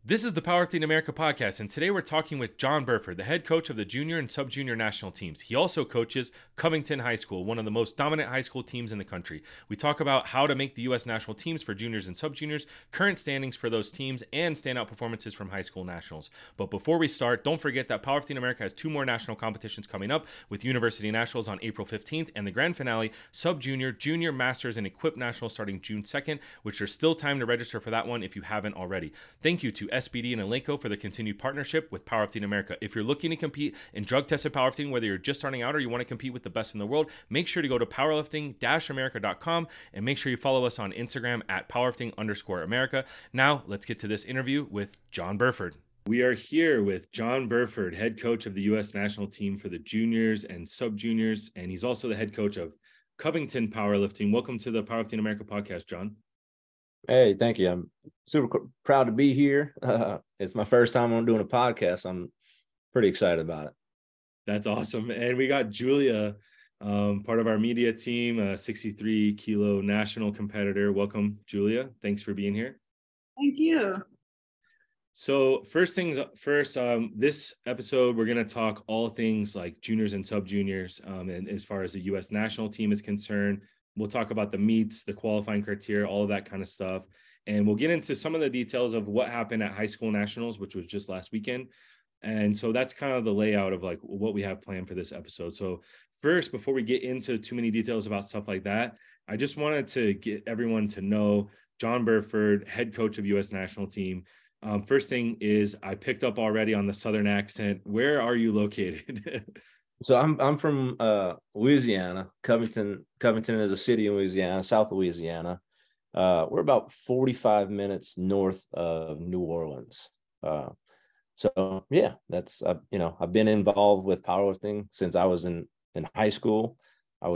This is the Powerlifting America podcast, and today we're talking with John Burford, the head coach of the junior and sub-junior national teams. He also coaches Covington High School, one of the most dominant high school teams in the country. We talk about how to make the U.S. national teams for juniors and sub-juniors, current standings for those teams, and standout performances from high school nationals. But before we start, don't forget that Powerlifting America has two more national competitions coming up, with University Nationals on April 15th, and the grand finale, sub-junior, junior, masters, and equipped nationals starting June 2nd, which there's still time to register for that one if you haven't already. Thank you to SBD and Elenco for the continued partnership with Powerlifting America. If you're looking to compete in drug-tested powerlifting, whether you're just starting out or you want to compete with the best in the world, make sure to go to powerlifting-america.com and make sure you follow us on Instagram at powerlifting_America. Now, let's get to this interview with John Burford. We are here with John Burford, head coach of the U.S. national team for the juniors and sub-juniors, and he's also the head coach of Covington Powerlifting. Welcome to the Powerlifting America podcast, John. Hey, thank you. I'm super proud to be here. It's my first time I'm doing a podcast. I'm pretty excited about it. That's awesome. And we got Julia, part of our media team, a 63 kilo national competitor. Welcome, Julia. Thanks for being here. Thank you. So first things first, this episode, we're going to talk all things like juniors and sub-juniors. And as far as the U.S. national team is concerned, we'll talk about the meets, the qualifying criteria, all of that kind of stuff. And we'll get into some of the details of what happened at high school nationals, which was just last weekend. And so that's kind of the layout of like what we have planned for this episode. So first, before we get into too many details about stuff like that, I just wanted to get everyone to know John Burford, head coach of U.S. national team. First thing is I picked up already on the Southern accent. Where are you located? So I'm from Louisiana. Covington is a city in Louisiana, South Louisiana. We're about 45 minutes north of New Orleans. So yeah, that's I've been involved with powerlifting since I was in high school. I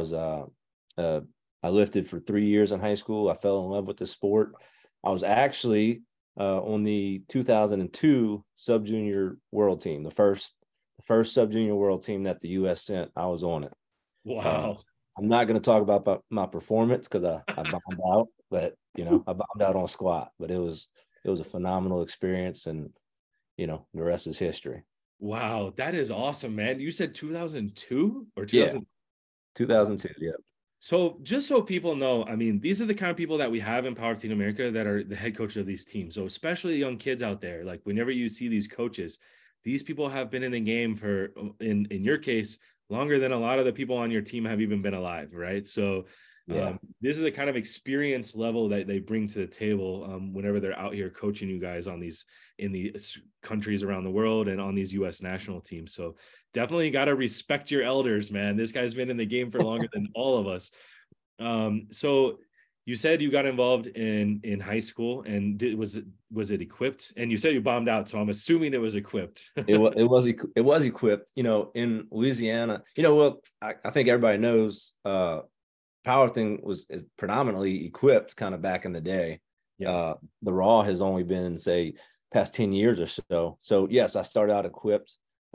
lifted for 3 years in high school. I fell in love with the sport. I was actually on the 2002 sub-junior world team, the first sub-junior world team that the U.S. sent. I was on it. Wow. I'm not going to talk about my performance because I bombed out, but I bombed out on squat. But it was a phenomenal experience, and the rest is history. Wow, that is awesome, man. You said 2002 or 2000? Yeah, 2002. Yeah. So just so people know, I mean, these are the kind of people that we have in Powerlifting America that are the head coach of these teams. So especially young kids out there, like whenever you see these coaches, these people have been in the game for, in your case, longer than a lot of the people on your team have even been alive, right? So this is the kind of experience level that they bring to the table whenever they're out here coaching you guys in these countries around the world and on these U.S. national teams. So definitely got to respect your elders, man. This guy's been in the game for longer than all of us. So you said you got involved in high school, and was it equipped? And you said you bombed out, so I'm assuming it was equipped. It was equipped. In Louisiana. Well, I think everybody knows powerlifting was predominantly equipped kind of back in the day. Yeah. The Raw has only been, say, past 10 years or so. So yes, I started out equipped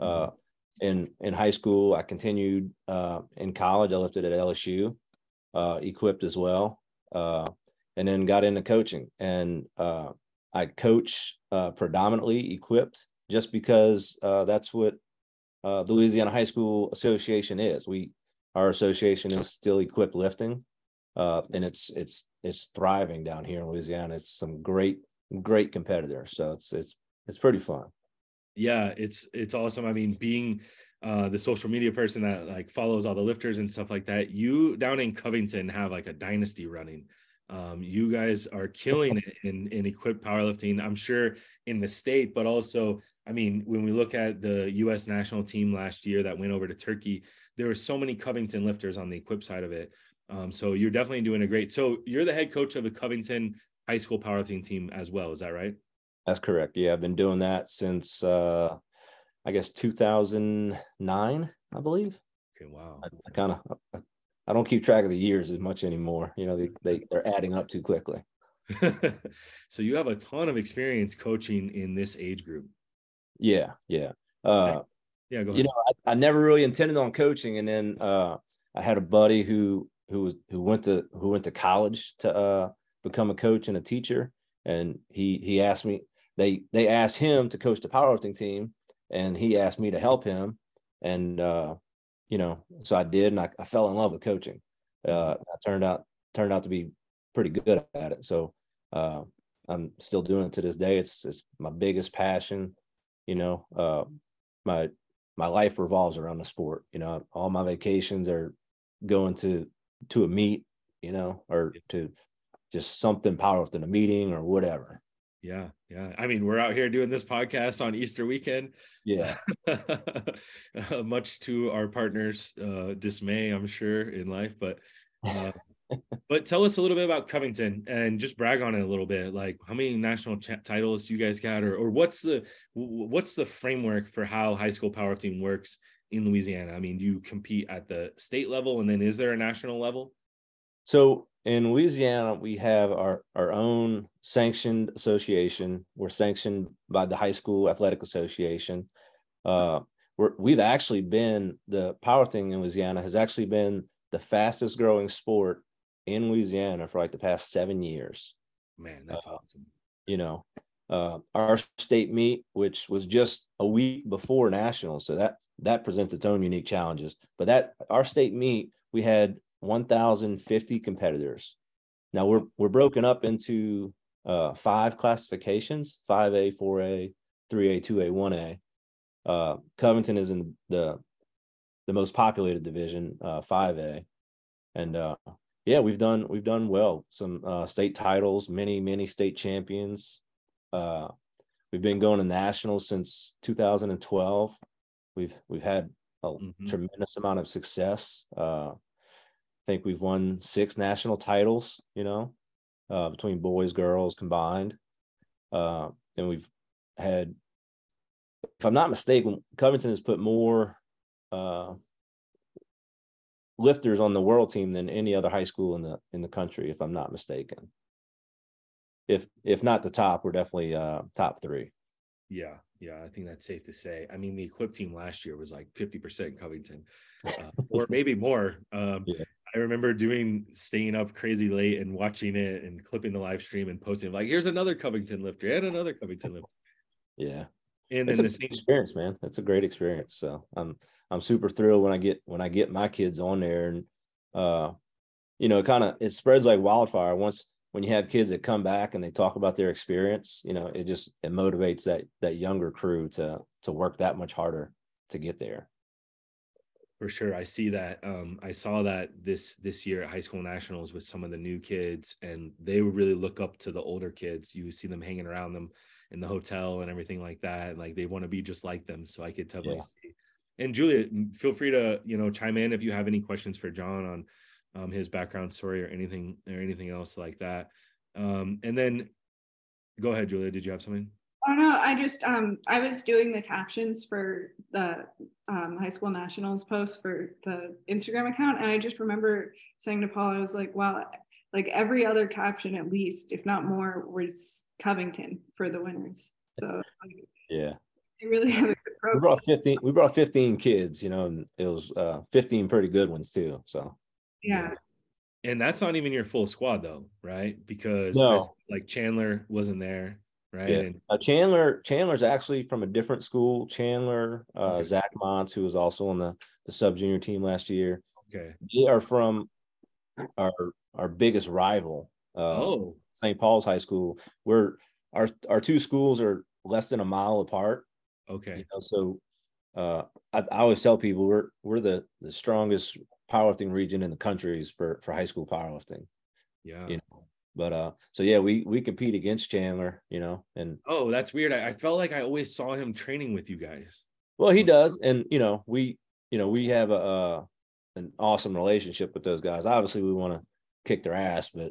in high school. I continued in college. I lifted at LSU, equipped as well. And then got into coaching, and I coach predominantly equipped just because that's what the Louisiana High School Association is. Our association is still equipped lifting, and it's thriving down here in Louisiana. It's some great competitors, so it's pretty fun. Yeah, it's awesome. I mean, being the social media person that like follows all the lifters and stuff like that, you down in Covington have like a dynasty running. You guys are killing it in equipped powerlifting, I'm sure in the state, but also, I mean, when we look at the U.S. national team last year that went over to Turkey, there were so many Covington lifters on the equipped side of it. So you're definitely doing a great. So you're the head coach of the Covington high school powerlifting team as well. Is that right? That's correct. Yeah, I've been doing that since I guess 2009, I believe. Okay, wow. I don't keep track of the years as much anymore. They're adding up too quickly. So you have a ton of experience coaching in this age group. Yeah. Go ahead. I never really intended on coaching, and then I had a buddy who went to college to become a coach and a teacher, and he asked me, they asked him to coach the powerlifting team, and he asked me to help him, and so I did, and I fell in love with coaching. I turned out to be pretty good at it. So I'm still doing it to this day. It's my biggest passion. My life revolves around the sport. All my vacations are going to a meet, or to just something powerlifting, a meeting or whatever. Yeah. I mean, we're out here doing this podcast on Easter weekend. Yeah. Much to our partners' dismay, I'm sure, in life. But tell us a little bit about Covington and just brag on it a little bit. Like, how many national titles do you guys got, or what's the framework for how high school powerlifting works in Louisiana? I mean, do you compete at the state level, and then is there a national level? So in Louisiana, we have our own sanctioned association. We're sanctioned by the High School Athletic Association. We've actually been, the powerlifting in Louisiana has actually been the fastest growing sport in Louisiana for like the past 7 years. Man, that's awesome. Our state meet, which was just a week before nationals, so that presents its own unique challenges. But our state meet, we had 1,050 competitors. Now we're broken up into 5 classifications: 5A, 4A, 3A, 2A, 1A. Covington is in the most populated division, 5A, and we've done well. Some state titles, many state champions. We've been going to nationals since 2012. We've had a tremendous amount of success. I think we've won 6 national titles, between boys, girls combined. And we've had, if I'm not mistaken, Covington has put more lifters on the world team than any other high school in the country, if I'm not mistaken. If not the top, we're definitely top 3. Yeah, I think that's safe to say. I mean, the equip team last year was like 50% Covington, or maybe more. I remember staying up crazy late and watching it and clipping the live stream and posting like, here's another Covington lifter and another Covington lifter. Yeah. And it's then a experience, man. It's a great experience. So I'm super thrilled when I get my kids on there, and it spreads like wildfire. When you have kids that come back and they talk about their experience, it motivates that younger crew to work that much harder to get there. For sure. I see that. I saw that this year at high school nationals with some of the new kids, and they would really look up to the older kids. You see them hanging around them in the hotel and everything like that. And like, they want to be just like them. So I could totally see. And Julia, feel free to, chime in if you have any questions for John on his background story or anything else like that. And then go ahead, Julia. Did you have something? Oh no, I just I was doing the captions for the high school nationals post for the Instagram account, and I just remember saying to Paul, I was like, wow, like every other caption at least, if not more, was Covington for the winners. So yeah, they really have a good program. We brought 15 kids, and it was 15 pretty good ones too. So yeah. And that's not even your full squad though, right? Because like Chandler wasn't there. Right. Yeah. Chandler's actually from a different school. Chandler, Zach Montz, who was also on the sub junior team last year. Okay. They are from our biggest rival, St. Paul's High School. Our 2 schools are less than a mile apart. Okay. So I always tell people we're the strongest powerlifting region in the country for high school powerlifting. Yeah. But so yeah, we compete against Chandler, and that's weird. I felt like I always saw him training with you guys. Well, he does, and we have an awesome relationship with those guys. Obviously, we want to kick their ass, but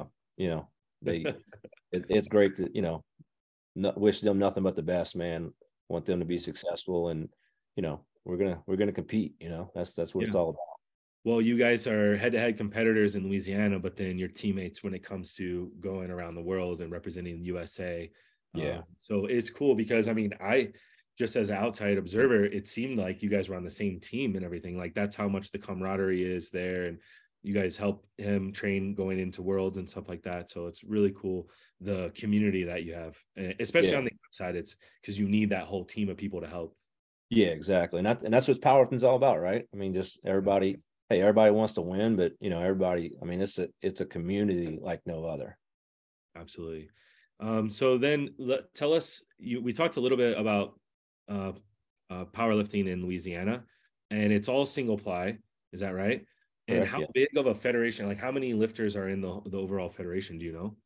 it's great to wish them nothing but the best, man. Want them to be successful, and we're gonna compete. That's what it's all about. Well, you guys are head-to-head competitors in Louisiana, but then you're teammates when it comes to going around the world and representing the USA. Yeah. So it's cool because, I mean, I just as an outside observer, it seemed like you guys were on the same team and everything. Like, that's how much the camaraderie is there. And you guys help him train going into worlds and stuff like that. So it's really cool, the community that you have, especially on the side. It's because you need that whole team of people to help. Yeah, exactly. And that's what powerlifting's all about, right? I mean, just everybody, hey, everybody wants to win, but everybody, I mean, it's a community like no other. Absolutely. So then tell us, we talked a little bit about powerlifting in Louisiana, and it's all single ply. Is that right? And Correct, how yeah. big of a federation, like how many lifters are in the overall federation? Do you know?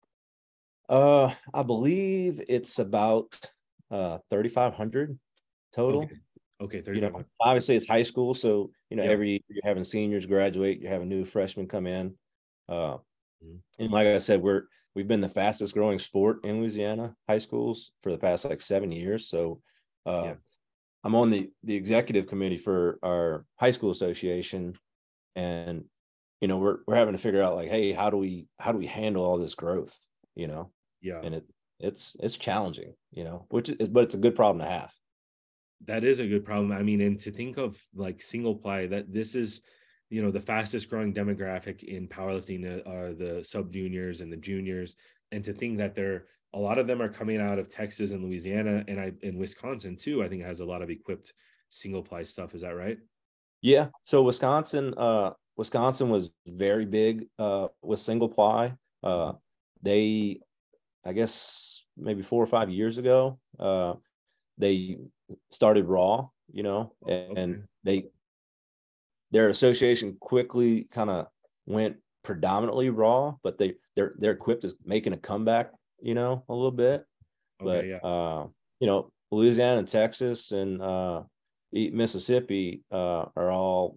I believe it's about 3,500 total. Okay, 3,500. Obviously it's high school, so Yep. every year you're having seniors graduate, you're having new freshmen come in. Mhm. And like I said, we've been the fastest growing sport in Louisiana high schools for the past like 7 years. So I'm on the executive committee for our high school association, and we're having to figure out like, hey, how do we handle all this growth? And it's challenging, but it's a good problem to have. That is a good problem. I mean, and to think of like single ply, that this is, the fastest growing demographic in powerlifting are the sub juniors and the juniors. And to think that a lot of them are coming out of Texas and Louisiana, and in Wisconsin too, I think has a lot of equipped single ply stuff. Is that right? Yeah. So Wisconsin was very big with single ply. They, I guess maybe 4 or 5 years ago, they started raw, and their association quickly kind of went predominantly raw, but they're equipped as making a comeback, a little bit. Okay, but Louisiana and Texas and Mississippi are all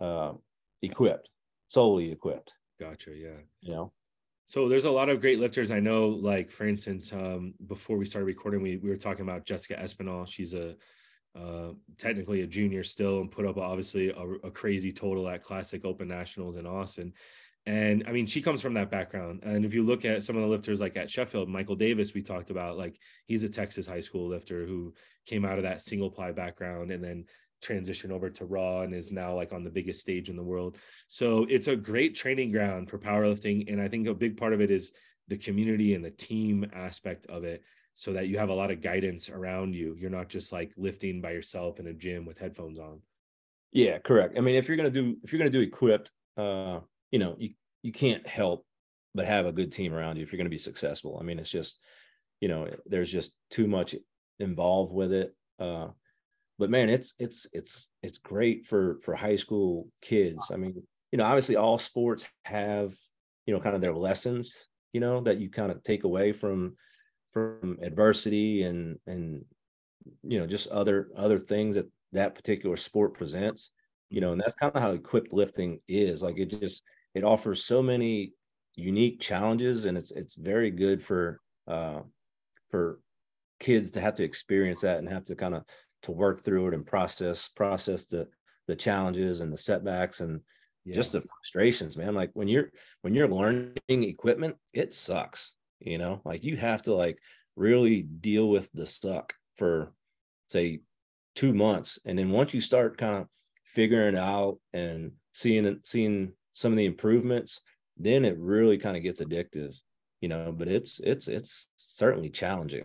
solely equipped. Gotcha. Yeah. So there's a lot of great lifters. I know, like, for instance, before we started recording, we were talking about Jessica Espinal. She's technically a junior still, and put up obviously a crazy total at Classic Open Nationals in Austin. And I mean, she comes from that background. And if you look at some of the lifters like at Sheffield, Michael Davis, we talked about, like, he's a Texas high school lifter who came out of that single ply background and then transitioned over to raw and is now like on the biggest stage in the world. So it's a great training ground for powerlifting. And I think a big part of it is the community and the team aspect of it, so that you have a lot of guidance around you. You're not just like lifting by yourself in a gym with headphones on. Yeah, correct. I mean, if you're gonna do equipped, you can't help but have a good team around you if you're gonna be successful. I mean, it's just, there's just too much involved with it. But man, it's great for high school kids. I mean, obviously all sports have, kind of their lessons, that you kind of take away from adversity and just other things that particular sport presents, and that's kind of how equipped lifting is. Like, it offers so many unique challenges, and it's very good for kids to have to experience that and have to kind of to work through it and process the challenges and the setbacks and just the frustrations, man. Like when you're learning equipment, it sucks, like you have to like really deal with the suck for say 2 months. And then once you start kind of figuring it out and seeing some of the improvements, then it really kind of gets addictive, but it's certainly challenging.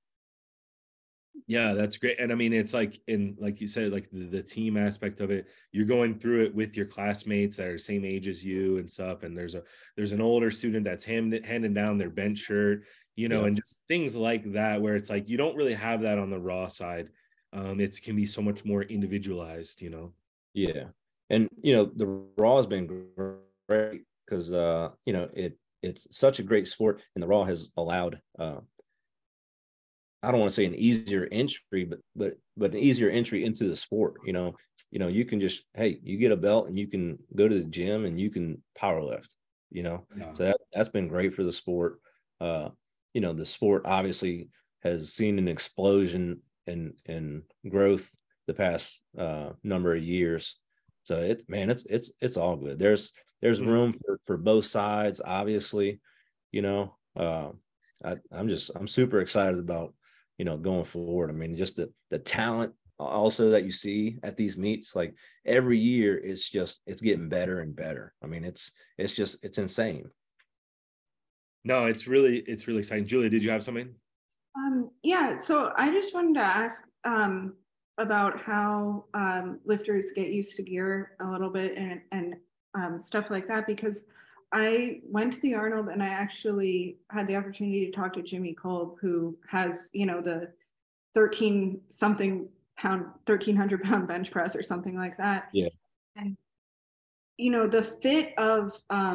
Yeah, that's great. And I mean, it's like, like you said, like the team aspect of it, you're going through it with your classmates that are the same age as you and stuff. And there's an older student that's handing down their bench shirt, and just things like that, where it's like, you don't really have that on the raw side. It can be so much more individualized, Yeah. And, the raw has been great because, it's such a great sport, and the raw has allowed, I don't want to say an easier entry, but an easier entry into the sport. You can just, hey, you get a belt and you can go to the gym and you can power lift, so that's been great for the sport. The sport obviously has seen an explosion in growth the past number of years. So it's all good. There's room for both sides, obviously. I'm super excited about, going forward. I mean, just the talent also that you see at these meets, like every year it's getting better and better. I mean, it's insane. No, it's really exciting. Julia, did you have something? Yeah, so I just wanted to ask about how lifters get used to gear a little bit and stuff like that, because I went to the Arnold and I actually had the opportunity to talk to Jimmy Kolb, who has, the 1,300 pound bench press or something like that. Yeah. And, the fit of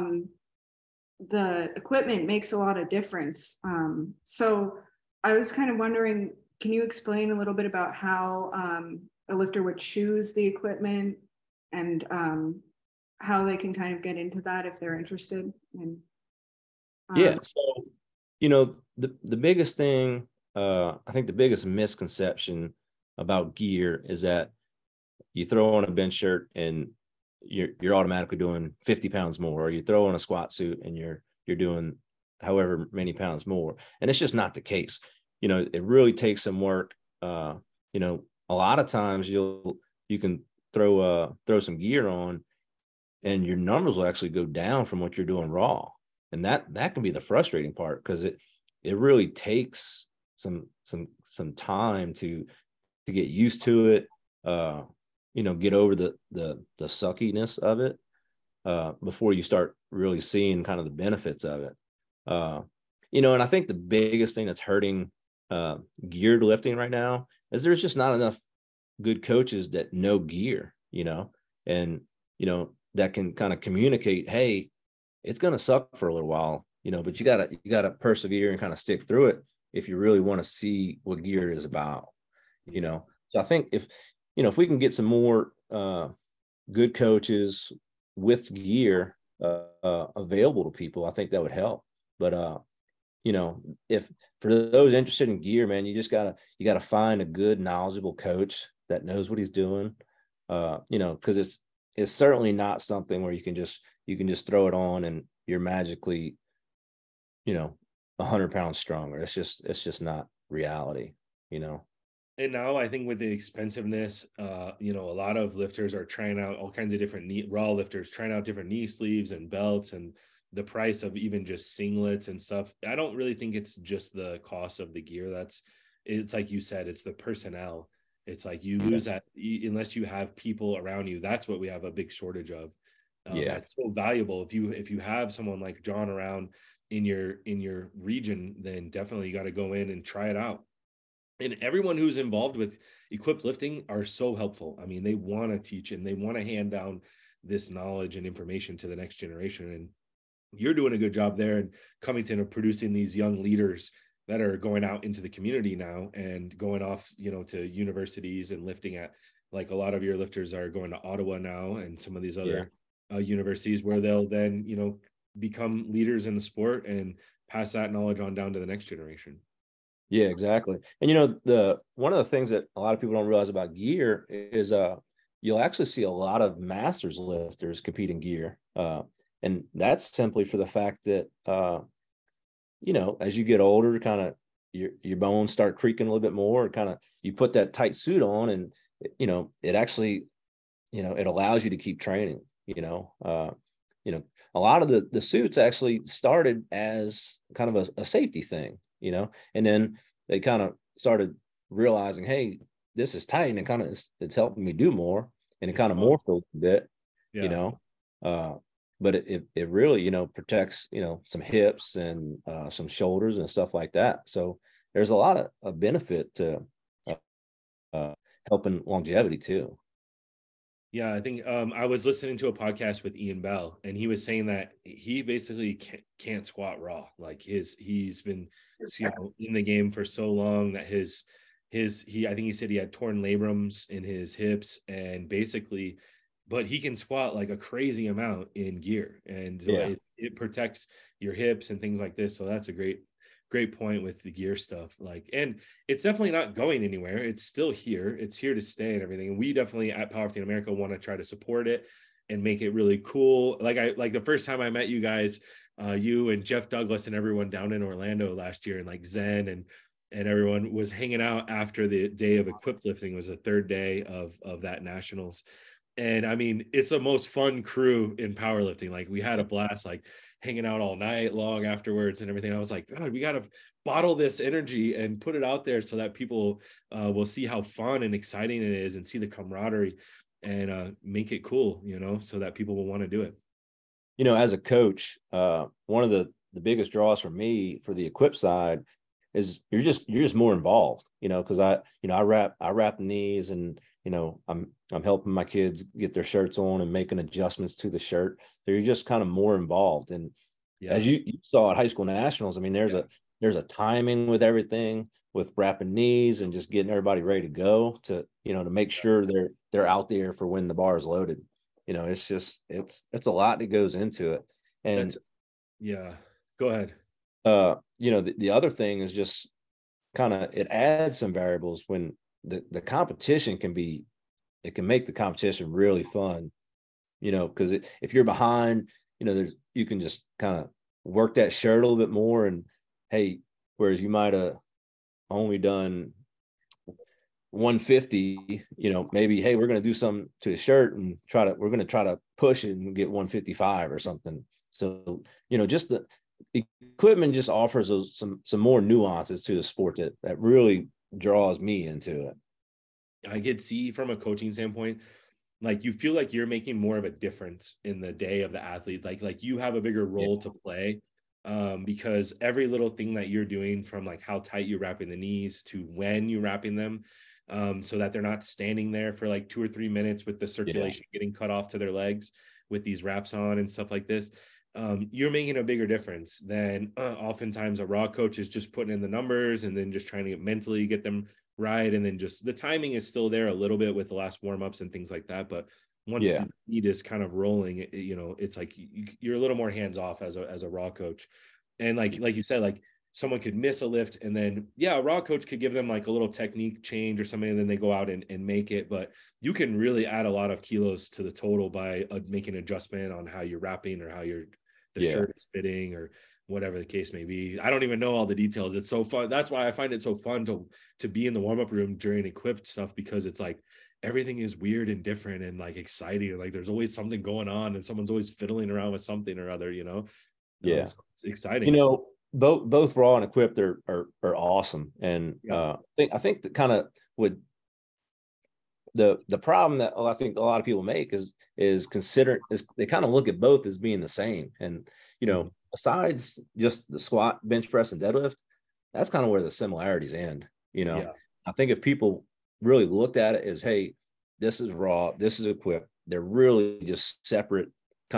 the equipment makes a lot of difference. So I was kind of wondering, can you explain a little bit about how a lifter would choose the equipment and how they can kind of get into that if they're interested? And yeah, so the biggest thing, I think the biggest misconception about gear is that you throw on a bench shirt and you're automatically doing 50 pounds more, or you throw on a squat suit and you're doing however many pounds more. And it's just not the case. It really takes some work. A lot of times you can throw some gear on and your numbers will actually go down from what you're doing raw. And that can be the frustrating part, because it really takes some time to get used to it, get over the suckiness of it before you start really seeing kind of the benefits of it. And I think the biggest thing that's hurting geared lifting right now is there's just not enough good coaches that know gear, and that can kind of communicate, hey, it's going to suck for a little while, but you gotta persevere and kind of stick through it if you really want to see what gear is about. So I think if we can get some more good coaches with gear available to people, I think that would help. But if for those interested in gear, man, you gotta find a good, knowledgeable coach that knows what he's doing. Because it's certainly not something where you can just throw it on and you're magically 100 pounds stronger. It's just not reality. And now I think with the expensiveness, a lot of lifters are trying out all kinds of different raw lifters, trying out different knee sleeves and belts, and the price of even just singlets and stuff. I don't really think it's just the cost of the gear. It's like you said, it's the personnel. It's like you lose that unless you have people around you. That's what we have a big shortage of. That's so valuable. If you have someone like John around in your region, then definitely you got to go in and try it out. And everyone who's involved with equipped lifting are so helpful. I mean, they want to teach and they want to hand down this knowledge and information to the next generation. And you're doing a good job there in Covington of producing these young leaders that are going out into the community now and going off, to universities and lifting at, like, a lot of your lifters are going to Ottawa now and some of these other universities where they'll then, become leaders in the sport and pass that knowledge on down to the next generation. Yeah, exactly. And one of the things that a lot of people don't realize about gear is you'll actually see a lot of masters lifters compete in gear. And that's simply for the fact that as you get older, kind of your bones start creaking a little bit more, kind of you put that tight suit on and it actually it allows you to keep training. A lot of the suits actually started as kind of a safety thing. And then they kind of started realizing, hey, this is tight and kind of it's helping me do more, and it kind of morphed a little bit, but it really, protects, some hips and some shoulders and stuff like that. So there's a lot of benefit to helping longevity too. Yeah, I think I was listening to a podcast with Ian Bell, and he was saying that he basically can't squat raw. Like he's been in the game for so long that I think he said he had torn labrums in his hips, and basically, but he can squat like a crazy amount in gear, and it protects your hips and things like this. So that's a great point with the gear stuff. Like, and it's definitely not going anywhere. It's still here. It's here to stay and everything. And we definitely at Powerlifting America want to try to support it and make it really cool. Like the first time I met you guys, you and Jeff Douglas and everyone down in Orlando last year, and like Zen and and everyone was hanging out after the day of equipped lifting. It was the third day of that nationals. And I mean, it's the most fun crew in powerlifting. Like we had a blast, like hanging out all night long afterwards and everything. I was like, God, we got to bottle this energy and put it out there so that people will see how fun and exciting it is and see the camaraderie and make it cool, so that people will want to do it. As a coach, one of the biggest draws for me for the equip side is you're just more involved, because I wrap the knees, and I'm helping my kids get their shirts on and making adjustments to the shirt. So you're just kind of more involved. And as you saw at high school nationals, I mean, there's a timing with everything, with wrapping knees and just getting everybody ready to go to make sure they're out there for when the bar is loaded. It's just it's a lot that goes into it. And go ahead. The other thing is just kind of, it adds some variables when the competition can make the competition really fun, because if you're behind, you can just kind of work that shirt a little bit more, and hey, whereas you might have only done 150, maybe, hey, we're going to do something to the shirt and we're going to try to push it and get 155 or something. So, just the equipment just offers some more nuances to the sport that really draws me into it. I could see from a coaching standpoint, like you feel like you're making more of a difference in the day of the athlete. Like you have a bigger role to play, because every little thing that you're doing, from like how tight you're wrapping the knees to when you're wrapping them, so that they're not standing there for like 2 or 3 minutes with the circulation getting cut off to their legs with these wraps on and stuff like this. You're making a bigger difference than oftentimes a raw coach is just putting in the numbers and then just trying to mentally get them right. And then just the timing is still there a little bit with the last warm-ups and things like that. But once the heat is kind of rolling, it's like you're a little more hands-off as a raw coach. And like you said, like someone could miss a lift, and then a raw coach could give them like a little technique change or something, and then they go out and make it. But you can really add a lot of kilos to the total by making an adjustment on how you're wrapping or how the shirt is fitting or whatever the case may be. I don't even know all the details. It's so fun. That's why I find it so fun to be in the warm-up room during equipped stuff, because it's like everything is weird and different and like exciting. Like there's always something going on and someone's always fiddling around with something or other, It's exciting. Both raw and equipped are awesome. And I think that kind of would the problem that I think a lot of people make is they kind of look at both as being the same. And besides just the squat, bench press, and deadlift, that's kind of where the similarities end. I think if people really looked at it as, hey, this is raw, this is equipped, they're really just separate.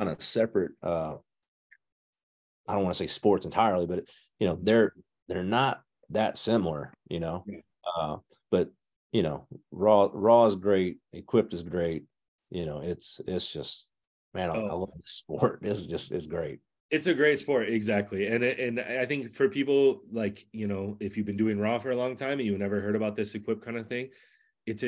I don't want to say sports entirely, but they're not that similar. But raw is great, equipped is great. It's just, man, I love the sport. It's great. It's a great sport, exactly. And I think for people like, if you've been doing raw for a long time and you've never heard about this equipped kind of thing, it's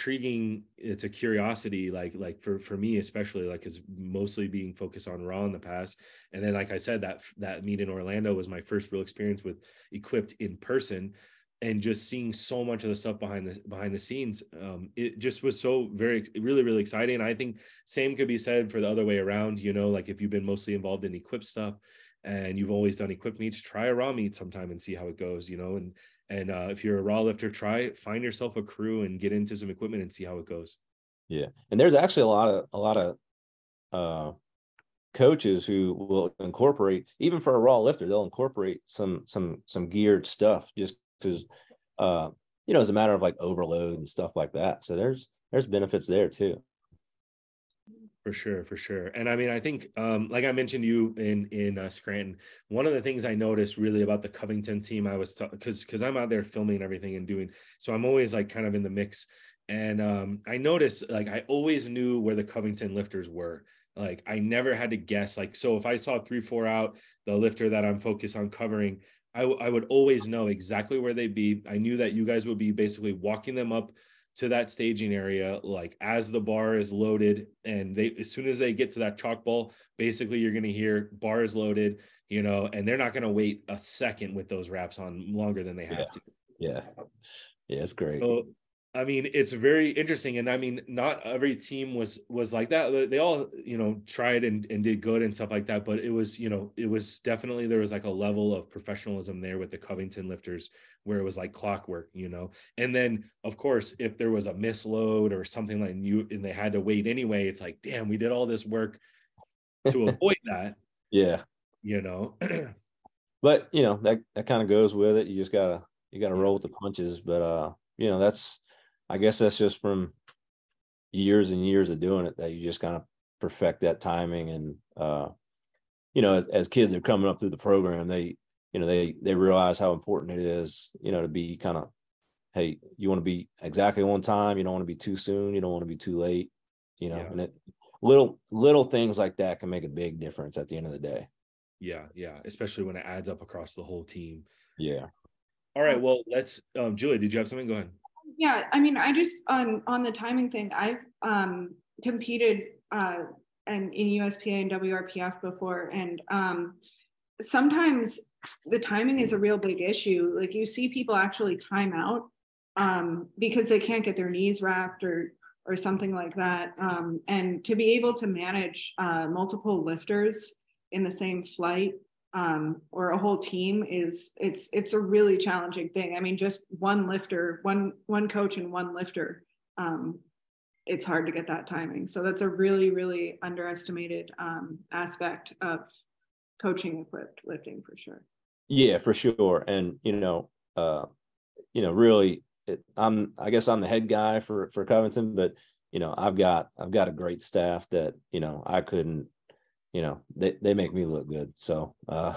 a curiosity, like for me, especially, like, is mostly being focused on raw in the past. And then, like I said, that meet in Orlando was my first real experience with equipped in person, and just seeing so much of the stuff behind the scenes. It just was so really, really exciting. I think same could be said for the other way around, like if you've been mostly involved in equipped stuff and you've always done equipped meets, try a raw meet sometime and see how it goes, and if you're a raw lifter, find yourself a crew and get into some equipment and see how it goes. Yeah. And there's actually a lot of coaches who will incorporate, even for a raw lifter, they'll incorporate some geared stuff just because, as a matter of like overload and stuff like that. So there's benefits there too. For sure. And I mean, I think, like I mentioned you in Scranton, one of the things I noticed really about the Covington team, I was because I'm out there filming everything and doing, so I'm always like kind of in the mix. And I noticed, like, I always knew where the Covington lifters were. Like I never had to guess. Like, so if I saw 3-4 out, the lifter that I'm focused on covering, I would always know exactly where they'd be. I knew that you guys would be basically walking them up to that staging area, like as the bar is loaded, and as soon as they get to that chalk ball, basically you're going to hear bar is loaded, and they're not going to wait a second with those wraps on longer than they have to. Yeah. Yeah, it's great. So, I mean, it's very interesting. And I mean, not every team was like that. They all, tried and did good and stuff like that. But it was, it was definitely, there was like a level of professionalism there with the Covington lifters where it was like clockwork, And then, of course, if there was a misload or something like and they had to wait anyway, it's like, damn, we did all this work to avoid that. Yeah. But, that kind of goes with it. You just gotta roll with the punches. But, I guess that's just from years and years of doing it that you just kind of perfect that timing. And, as kids are coming up through the program, they realize how important it is, to be kind of, hey, you want to be exactly on time. You don't want to be too soon. You don't want to be too late, and little things like that can make a big difference at the end of the day. Yeah. Especially when it adds up across the whole team. Yeah. All right. Well, let's, Julie, did you have something? Go ahead. Yeah. I mean, I just, on the timing thing, I've competed and in USPA and WRPF before. And sometimes the timing is a real big issue. Like you see people actually time out because they can't get their knees wrapped or something like that. And to be able to manage multiple lifters in the same flight or a whole team it's a really challenging thing. I mean, just one lifter, one coach and one lifter, it's hard to get that timing. So that's a really, really underestimated aspect of coaching equipped lifting for sure. Yeah, for sure. And, really I guess I'm the head guy for Covington, but, I've got a great staff that, I couldn't, they make me look good. So,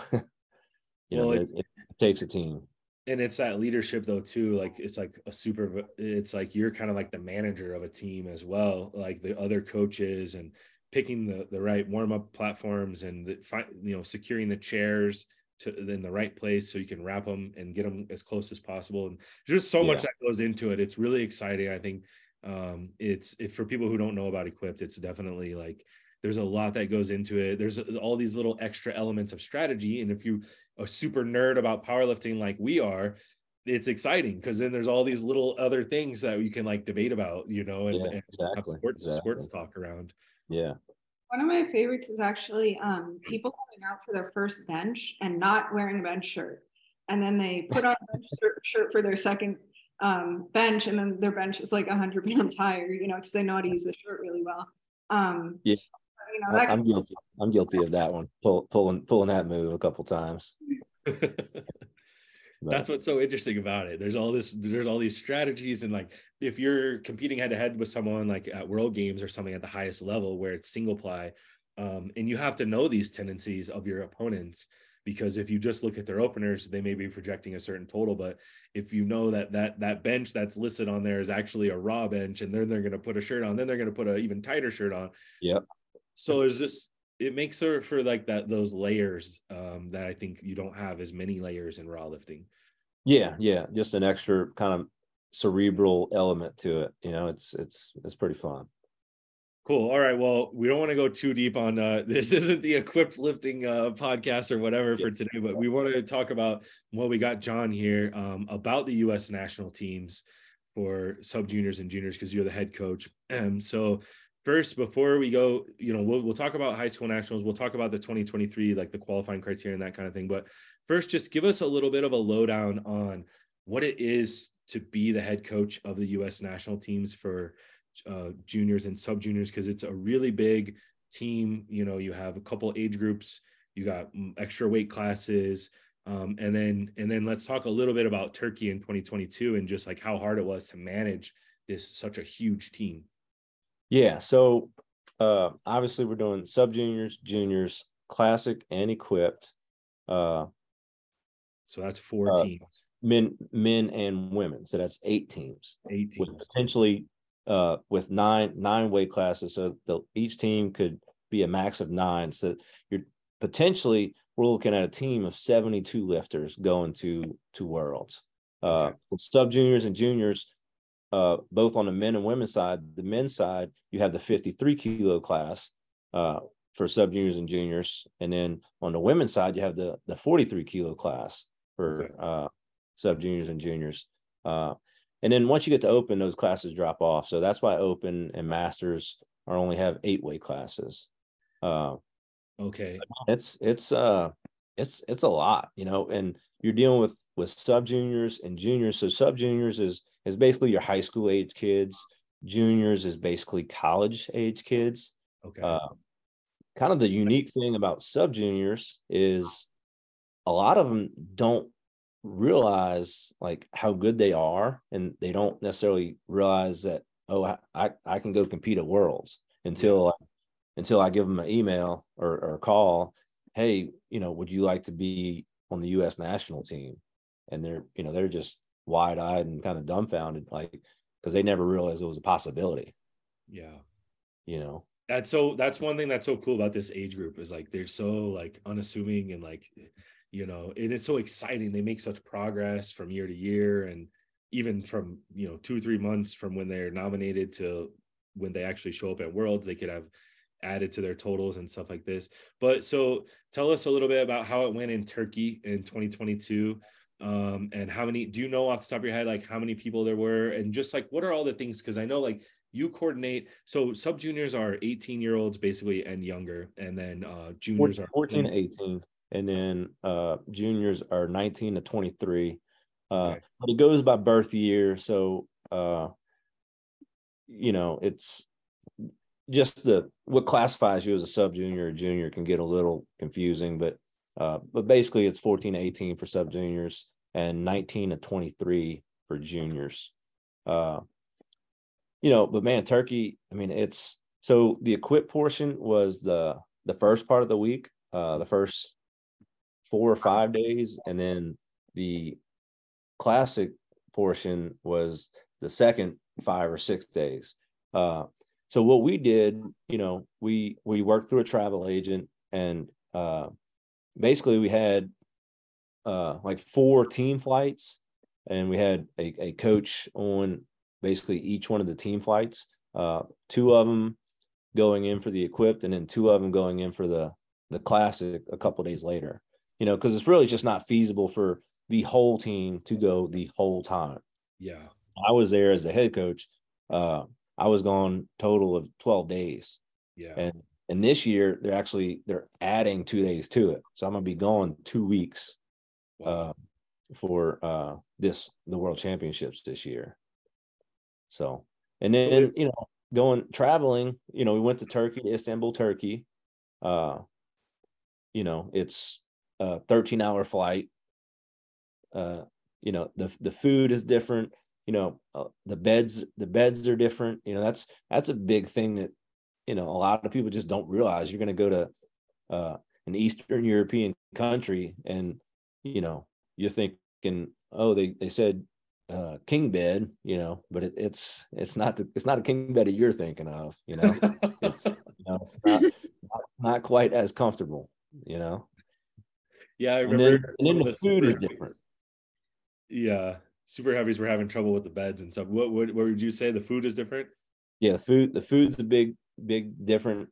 it takes a team. And it's that leadership though, too. Like, it's like you're kind of like the manager of a team as well, like the other coaches, and picking the right warm-up platforms and securing the chairs in the right place so you can wrap them and get them as close as possible. And there's just so much that goes into it. It's really exciting. I think it's for people who don't know about Equipped, it's definitely like there's a lot that goes into it. There's all these little extra elements of strategy. And if you are a super nerd about powerlifting like we are, it's exciting because then there's all these little other things that you can like debate about, and have sports talk around. Yeah. One of my favorites is actually people coming out for their first bench and not wearing a bench shirt. And then they put on a bench shirt for their second bench, and then their bench is like 100 pounds higher, because they know how to use the shirt really well. Yeah. I'm guilty. I'm guilty of that one. Pulling that move a couple times. That's what's so interesting about it. There's all these strategies, and like if you're competing head to head with someone like at World Games or something at the highest level where it's single ply, and you have to know these tendencies of your opponents, because if you just look at their openers, they may be projecting a certain total, but if you know that bench that's listed on there is actually a raw bench, and then they're going to put a shirt on, then they're going to put an even tighter shirt on. Yep. So there's this, it makes for like those layers that I think you don't have as many layers in raw lifting. Yeah. Just an extra kind of cerebral element to it. It's pretty fun. Cool. All right. Well, we don't want to go too deep on this isn't the Equipped Lifting podcast or whatever for today, but we want to talk about we got John here about the U.S. national teams for sub juniors and juniors, because you're the head coach. So first, before we go, we'll talk about high school nationals. We'll talk about the 2023, like the qualifying criteria and that kind of thing. But first, just give us a little bit of a lowdown on what it is to be the head coach of the U.S. national teams for juniors and sub juniors, because it's a really big team. You have a couple age groups, you got extra weight classes. And then let's talk a little bit about Turkey in 2022 and just like how hard it was to manage such a huge team. Yeah. So obviously we're doing sub juniors, juniors, classic, and equipped. So that's 4 teams. Men and women. So that's 8 teams. 8 teams. With potentially with nine weight classes. So each team could be a max of 9. So we're looking at a team of 72 lifters going to worlds. With sub juniors and juniors, both on the men and women's side. The men's side, you have the 53 kilo class for sub juniors and juniors, and then on the women's side, you have the 43 kilo class for sub juniors and juniors. And then once you get to open, those classes drop off. So that's why open and masters are only have 8 weight classes. Okay. It's a lot, and you're dealing with sub juniors and juniors. So sub juniors is basically your high school age kids. Juniors is basically college age kids. Okay. Kind of the unique thing about sub juniors is a lot of them don't realize like how good they are, and they don't necessarily realize that, oh, I can go compete at Worlds until I give them an email or a call. Hey, would you like to be on the U.S. national team? And they're just wide eyed and kind of dumbfounded, like, because they never realized it was a possibility. Yeah. That's one thing that's so cool about this age group is like, they're so like unassuming and like, and it's so exciting. They make such progress from year to year. And even from, 2 or 3 months from when they're nominated to when they actually show up at Worlds, they could have added to their totals and stuff like this. But so tell us a little bit about how it went in Turkey in 2022. And how many, do you know off the top of your head, like how many people there were, and just like, what are all the things? Cause I know like you coordinate, so sub juniors are 18-year-olds basically and younger. And then juniors 14 to 18. And then juniors are 19 to 23. Okay. But it goes by birth year. So, it's just what classifies you as a sub junior or junior can get a little confusing, but basically it's 14 to 18 for sub juniors and 19 to 23 for juniors. But man, Turkey, I mean, so the equip portion was the first part of the week, the first 4 or 5 days, and then the classic portion was the second 5 or 6 days. So what we did, we worked through a travel agent, and basically we had like 4 team flights, and we had a coach on basically each one of the team flights. 2 of them going in for the equipped, and then 2 of them going in for the classic a couple of days later. Because it's really just not feasible for the whole team to go the whole time. Yeah, I was there as the head coach. I was gone total of 12 days. Yeah. And this year they're adding 2 days to it. So I'm going to be gone 2 weeks for the World Championships this year. So, and then, traveling, we went to Turkey, to Istanbul, Turkey. It's a 13-hour flight. The food is different. The beds are different. That's a big thing that, a lot of people just don't realize. You're going to go to an Eastern European country, and, you're thinking, oh, they said king bed, but it's not a king bed that you're thinking of, it's, it's not quite as comfortable, Yeah, I remember. And then the food is different. Yeah. Super heavies were having trouble with the beds and stuff. What would you say? The food is different? Yeah, the food's a big difference.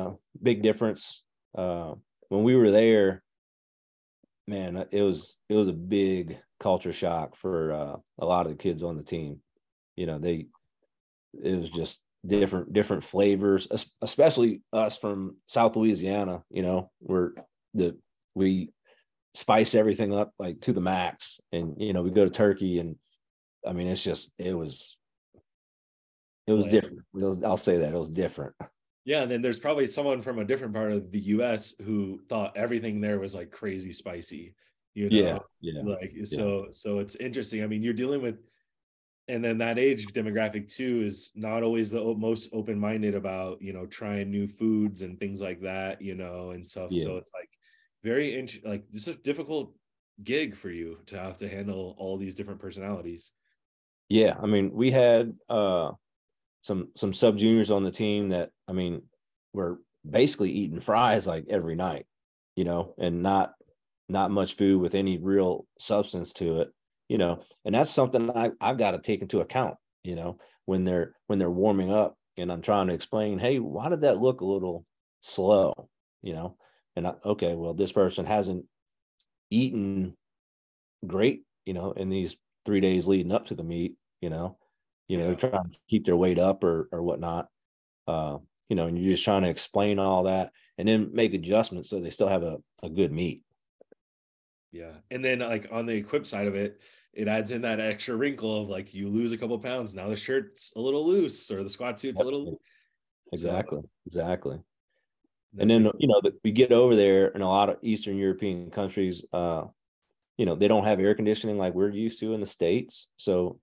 When we were there, man, it was a big culture shock for a lot of the kids on the team. It was just different flavors, especially us from South Louisiana, where we spice everything up like to the max, and we go to Turkey, and I mean, it was different. I'll say that it was different. Yeah, and then there's probably someone from a different part of the U.S. who thought everything there was like crazy spicy, Yeah. So it's interesting. I mean, you're dealing with, and then that age demographic too is not always the most open-minded about trying new foods and things like that, and stuff. Yeah. So it's like very like this is a difficult gig for you to have to handle all these different personalities. Yeah, I mean, we had some sub juniors on the team that, I mean, were basically eating fries like every night, and not much food with any real substance to it, and that's something I've got to take into account, when they're warming up, and I'm trying to explain, hey, why did that look a little slow, and okay, well, this person hasn't eaten great in these 3 days leading up to the meet, they're trying to keep their weight up or whatnot. And you're just trying to explain all that and then make adjustments so they still have a good meet. Yeah. And then like on the equip side of it, it adds in that extra wrinkle of like you lose a couple pounds. Now the shirt's a little loose or the squat suit's a little. Exactly. And then, we get over there in a lot of Eastern European countries, they don't have air conditioning like we're used to in the States. So,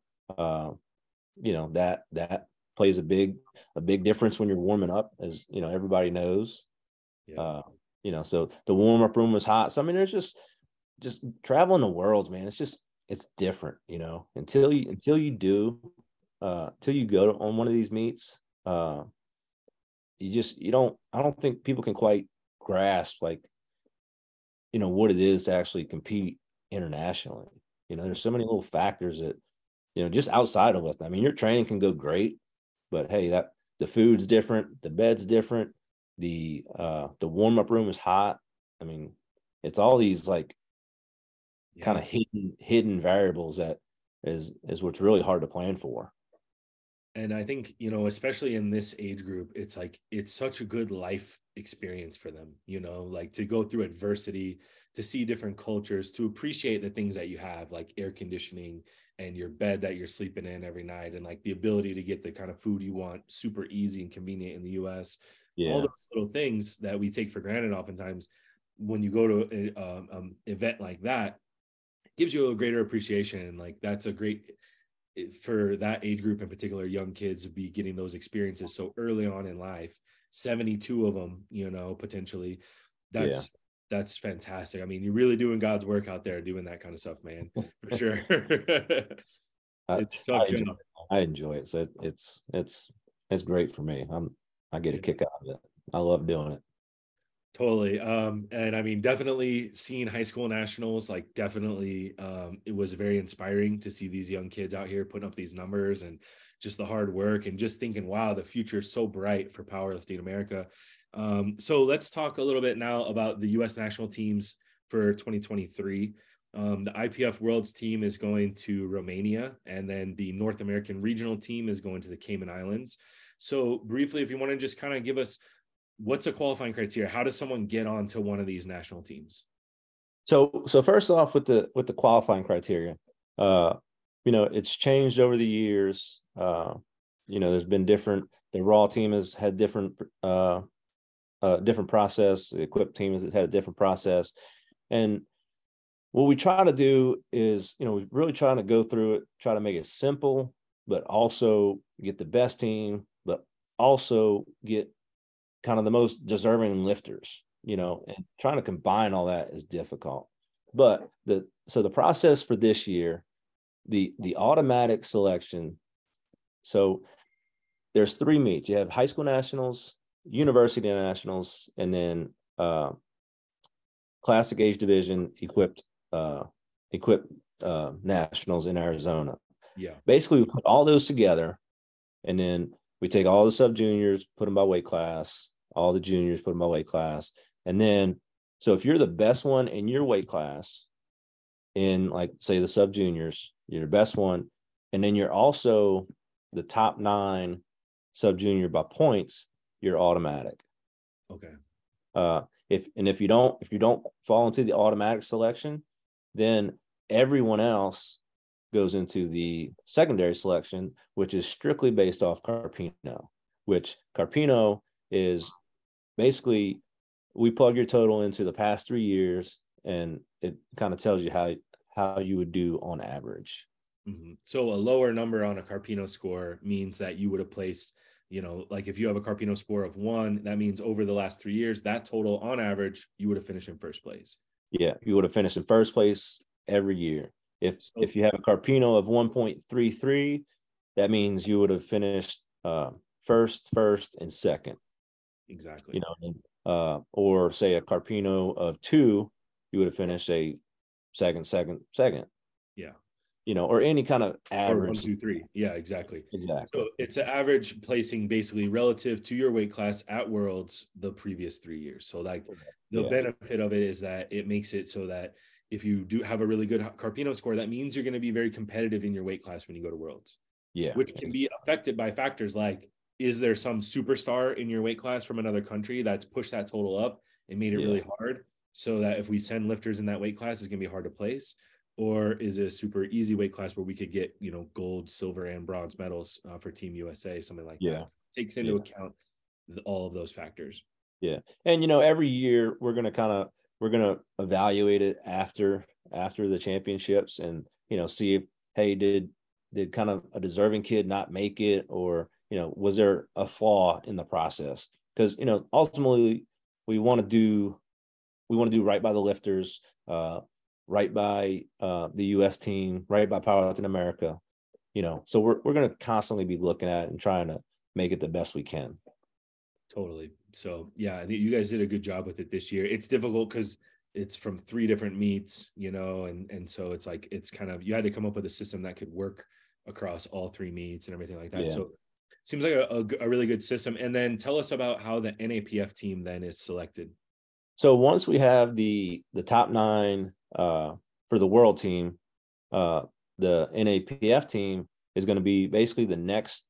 that plays a big difference when you're warming up, as everybody knows. So the warm-up room was hot. So I mean, there's just traveling the world, man. It's different, until you go on one of these meets. I don't think people can quite grasp what it is to actually compete internationally. There's so many little factors that, just outside of us. I mean, your training can go great, but hey, the food's different, the bed's different, the warm-up room is hot. I mean, it's all these kind of hidden variables that is what's really hard to plan for. And I think, especially in this age group, it's such a good life experience for them, to go through adversity, to see different cultures, to appreciate the things that you have, like air conditioning and your bed that you're sleeping in every night, and like the ability to get the kind of food you want super easy and convenient in the US. All those little things that we take for granted oftentimes, when you go to an event like that, gives you a greater appreciation. And like, that's a great, for that age group in particular, young kids, to be getting those experiences so early on in life, 72 of them, potentially. That's fantastic. I mean, you're really doing God's work out there doing that kind of stuff, man, for sure. I enjoy it. So it's great for me. I get a kick out of it. I love doing it. Totally. And I mean, definitely seeing high school nationals, it was very inspiring to see these young kids out here putting up these numbers and just the hard work, and just thinking, wow, the future is so bright for powerlifting America. So let's talk a little bit now about the U.S. national teams for 2023. The IPF Worlds team is going to Romania, and then the North American regional team is going to the Cayman Islands. So briefly, if you want to just kind of give us, what's a qualifying criteria? How does someone get onto one of these national teams? So first off, with the qualifying criteria, it's changed over the years. There's been different. The Raw team has had different process. The Equip team has had a different process, and what we try to do is, we really trying to go through it, try to make it simple, but also get the best team, but also get kind of the most deserving lifters, and trying to combine all that is difficult. But the process for this year, the automatic selection. So there's 3 meets. You have high school nationals, university nationals, and then classic age division equipped nationals in Arizona. Yeah. Basically, we put all those together, and then we take all the sub juniors, put them by weight class, all the juniors, put them by weight class. And then, so if you're the best one in your weight class in, like, say, the sub juniors, you're the best one. And then you're also the top 9 sub junior by points, you're automatic. Okay. If you don't fall into the automatic selection, then everyone else goes into the secondary selection, which is strictly based off Carpino, which Carpino is basically, we plug your total into the past 3 years, and it kind of tells you how you would do on average. Mm-hmm. So a lower number on a Carpino score means that you would have placed, like if you have a Carpino score of 1, that means over the last 3 years, that total on average, you would have finished in first place. Yeah, you would have finished in first place every year. If you have a Carpino of 1.33, that means you would have finished first, and second. Exactly. Or say a Carpino of 2, you would have finished a second. Yeah. Or any kind of average. Or 1, 2, 3. Yeah, exactly. Exactly. So it's an average placing basically relative to your weight class at Worlds the previous 3 years. So like the benefit of it is that it makes it so that if you do have a really good Carpino score, that means you're going to be very competitive in your weight class when you go to Worlds. Yeah. Which can be affected by factors like, is there some superstar in your weight class from another country that's pushed that total up and made it really hard, so that if we send lifters in that weight class, it's going to be hard to place? Or is it a super easy weight class where we could get, gold, silver, and bronze medals for Team USA, something like that? So it takes into account all of those factors. Yeah. And, every year we're going to evaluate it after the championships and, see if, hey, did kind of a deserving kid not make it, or, was there a flaw in the process? Because, ultimately we want to do right by the lifters, right by the U.S. team, right by Powerlifting America, so we're going to constantly be looking at and trying to make it the best we can. Totally. So yeah, I think you guys did a good job with it this year. It's difficult because it's from 3 different meets, and so it's like, it's kind of, you had to come up with a system that could work across all 3 meets and everything like that. So seems like a really good system. And then tell us about how the NAPF team then is selected. So once we have the top 9 for the world team, the NAPF team is going to be basically the next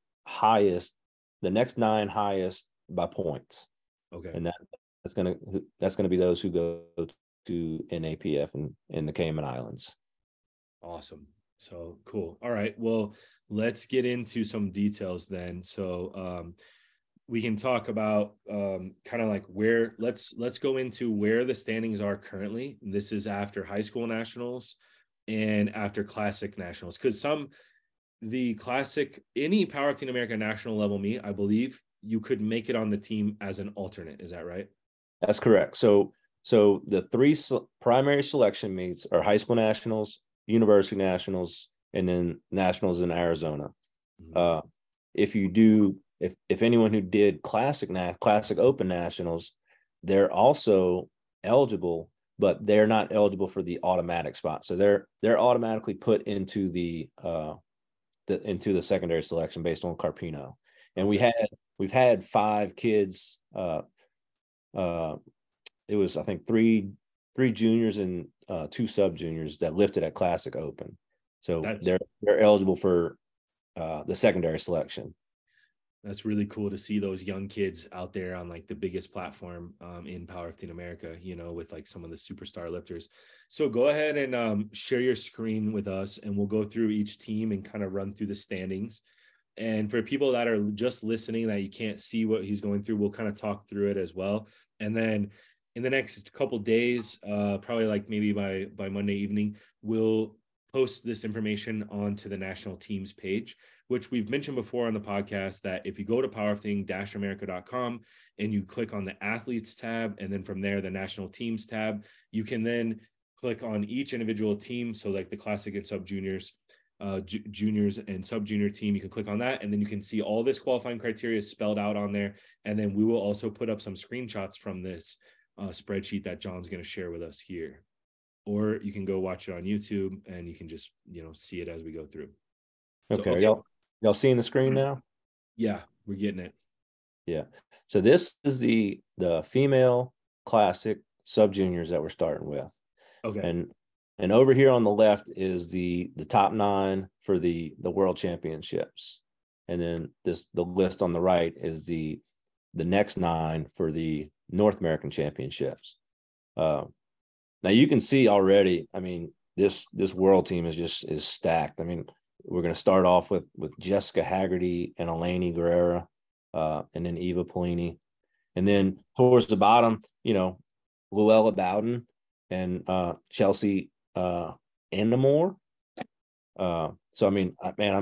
9 highest by points. Okay. And that's going to be those who go to NAPF in the Cayman Islands. Awesome. So cool. All right. Well, let's get into some details then. So we can talk about kind of like where, let's go into where the standings are currently. This is after high school nationals and after classic nationals, because the classic, any Powerlifting America national level meet, I believe you could make it on the team as an alternate. Is that right? That's correct. So the 3 primary selection meets are high school nationals, university nationals, and then nationals in Arizona. Mm-hmm. If anyone who did classic open nationals, they're also eligible, but they're not eligible for the automatic spot. So they're automatically put into the secondary selection based on Carpino. And we've had 5 kids. It was, I think, three juniors and 2 sub juniors that lifted at Classic Open. So they're eligible for the secondary selection. That's really cool to see those young kids out there on like the biggest platform in Powerlifting America, with like some of the superstar lifters. So go ahead and share your screen with us, and we'll go through each team and kind of run through the standings. And for people that are just listening, that you can't see what he's going through, we'll kind of talk through it as well. And then in the next couple days, probably like maybe by Monday evening, we'll post this information onto the national teams page, which we've mentioned before on the podcast, that if you go to powerlifting-america.com and you click on the athletes tab, and then from there, the national teams tab, you can then click on each individual team. So like the classic and sub juniors, juniors and sub junior team, you can click on that, and then you can see all this qualifying criteria spelled out on there. And then we will also put up some screenshots from this spreadsheet that John's going to share with us here. Or you can go watch it on YouTube and you can just, see it as we go through. Okay. Y'all seeing the screen now? Yeah, we're getting it. Yeah. So this is the female classic sub juniors that we're starting with. Okay. And over here on the left is the top 9 for the world championships. And then the list on the right is the next 9 for the North American championships. Now you can see already, I mean, this world team is stacked. I mean, we're going to start off with Jessica Haggerty and Eleni Guerrera, and then Eva Polini. And then towards the bottom, Luella Bowden and Chelsea Endemore. So I mean,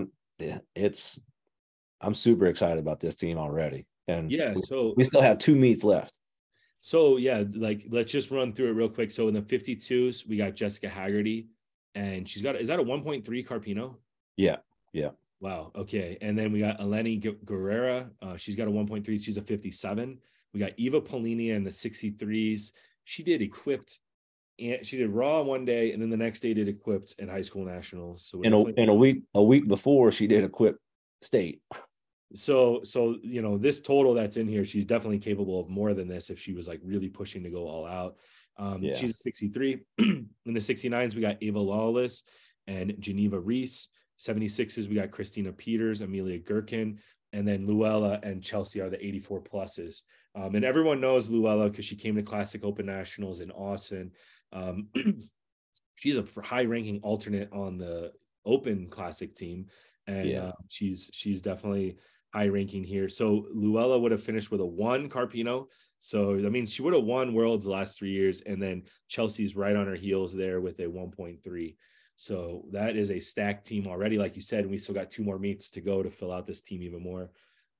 I'm super excited about this team already. And yeah, we still have 2 meets left. So yeah, like let's just run through it real quick. So in the 52s, we got Jessica Haggerty, and is that a 1.3 Carpino? Yeah. Wow. Okay. And then we got Eleni Guerrera. She's got a 1.3. She's a 57. We got Eva Polini in the 63s. She did equipped, and she did raw one day, and then the next day did equipped at high school nationals. So a week before, she did equipped state. So this total that's in here, she's definitely capable of more than this if she was like really pushing to go all out. She's a 63. In the 69s, we got Ava Lawless and Geneva Reese. 76s, we got Christina Peters, Amelia Gherkin, and then Luella and Chelsea are the 84 pluses. And everyone knows Luella because she came to Classic Open Nationals in Austin. She's a high-ranking alternate on the Open Classic team, and she's definitely high-ranking here. So Luella would have finished with a 1 Carpino. So I mean, she would have won Worlds the last 3 years, and then Chelsea's right on her heels there with a 1.3. So that is a stacked team already. Like you said, we still got 2 more meets to go to fill out this team even more.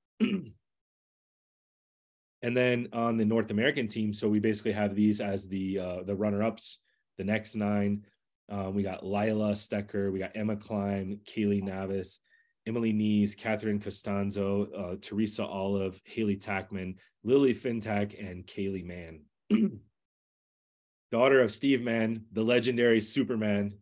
And then on the North American team, so we basically have these as the runner-ups, the next 9. We got Lila Stecker, we got Emma Klein, Kaylee Navis, Emily Nees, Catherine Costanzo, Teresa Olive, Haley Tackman, Lily Fintak, and Kaylee Mann. Daughter of Steve Mann, the legendary Superman.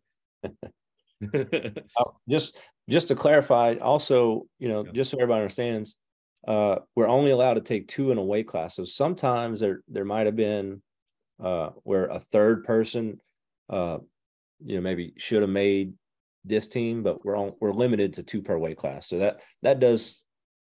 Just to clarify, also, just so everybody understands, we're only allowed to take 2 in a weight class. So sometimes there might have been where a third person, maybe should have made this team, but we're limited to 2 per weight class. So that does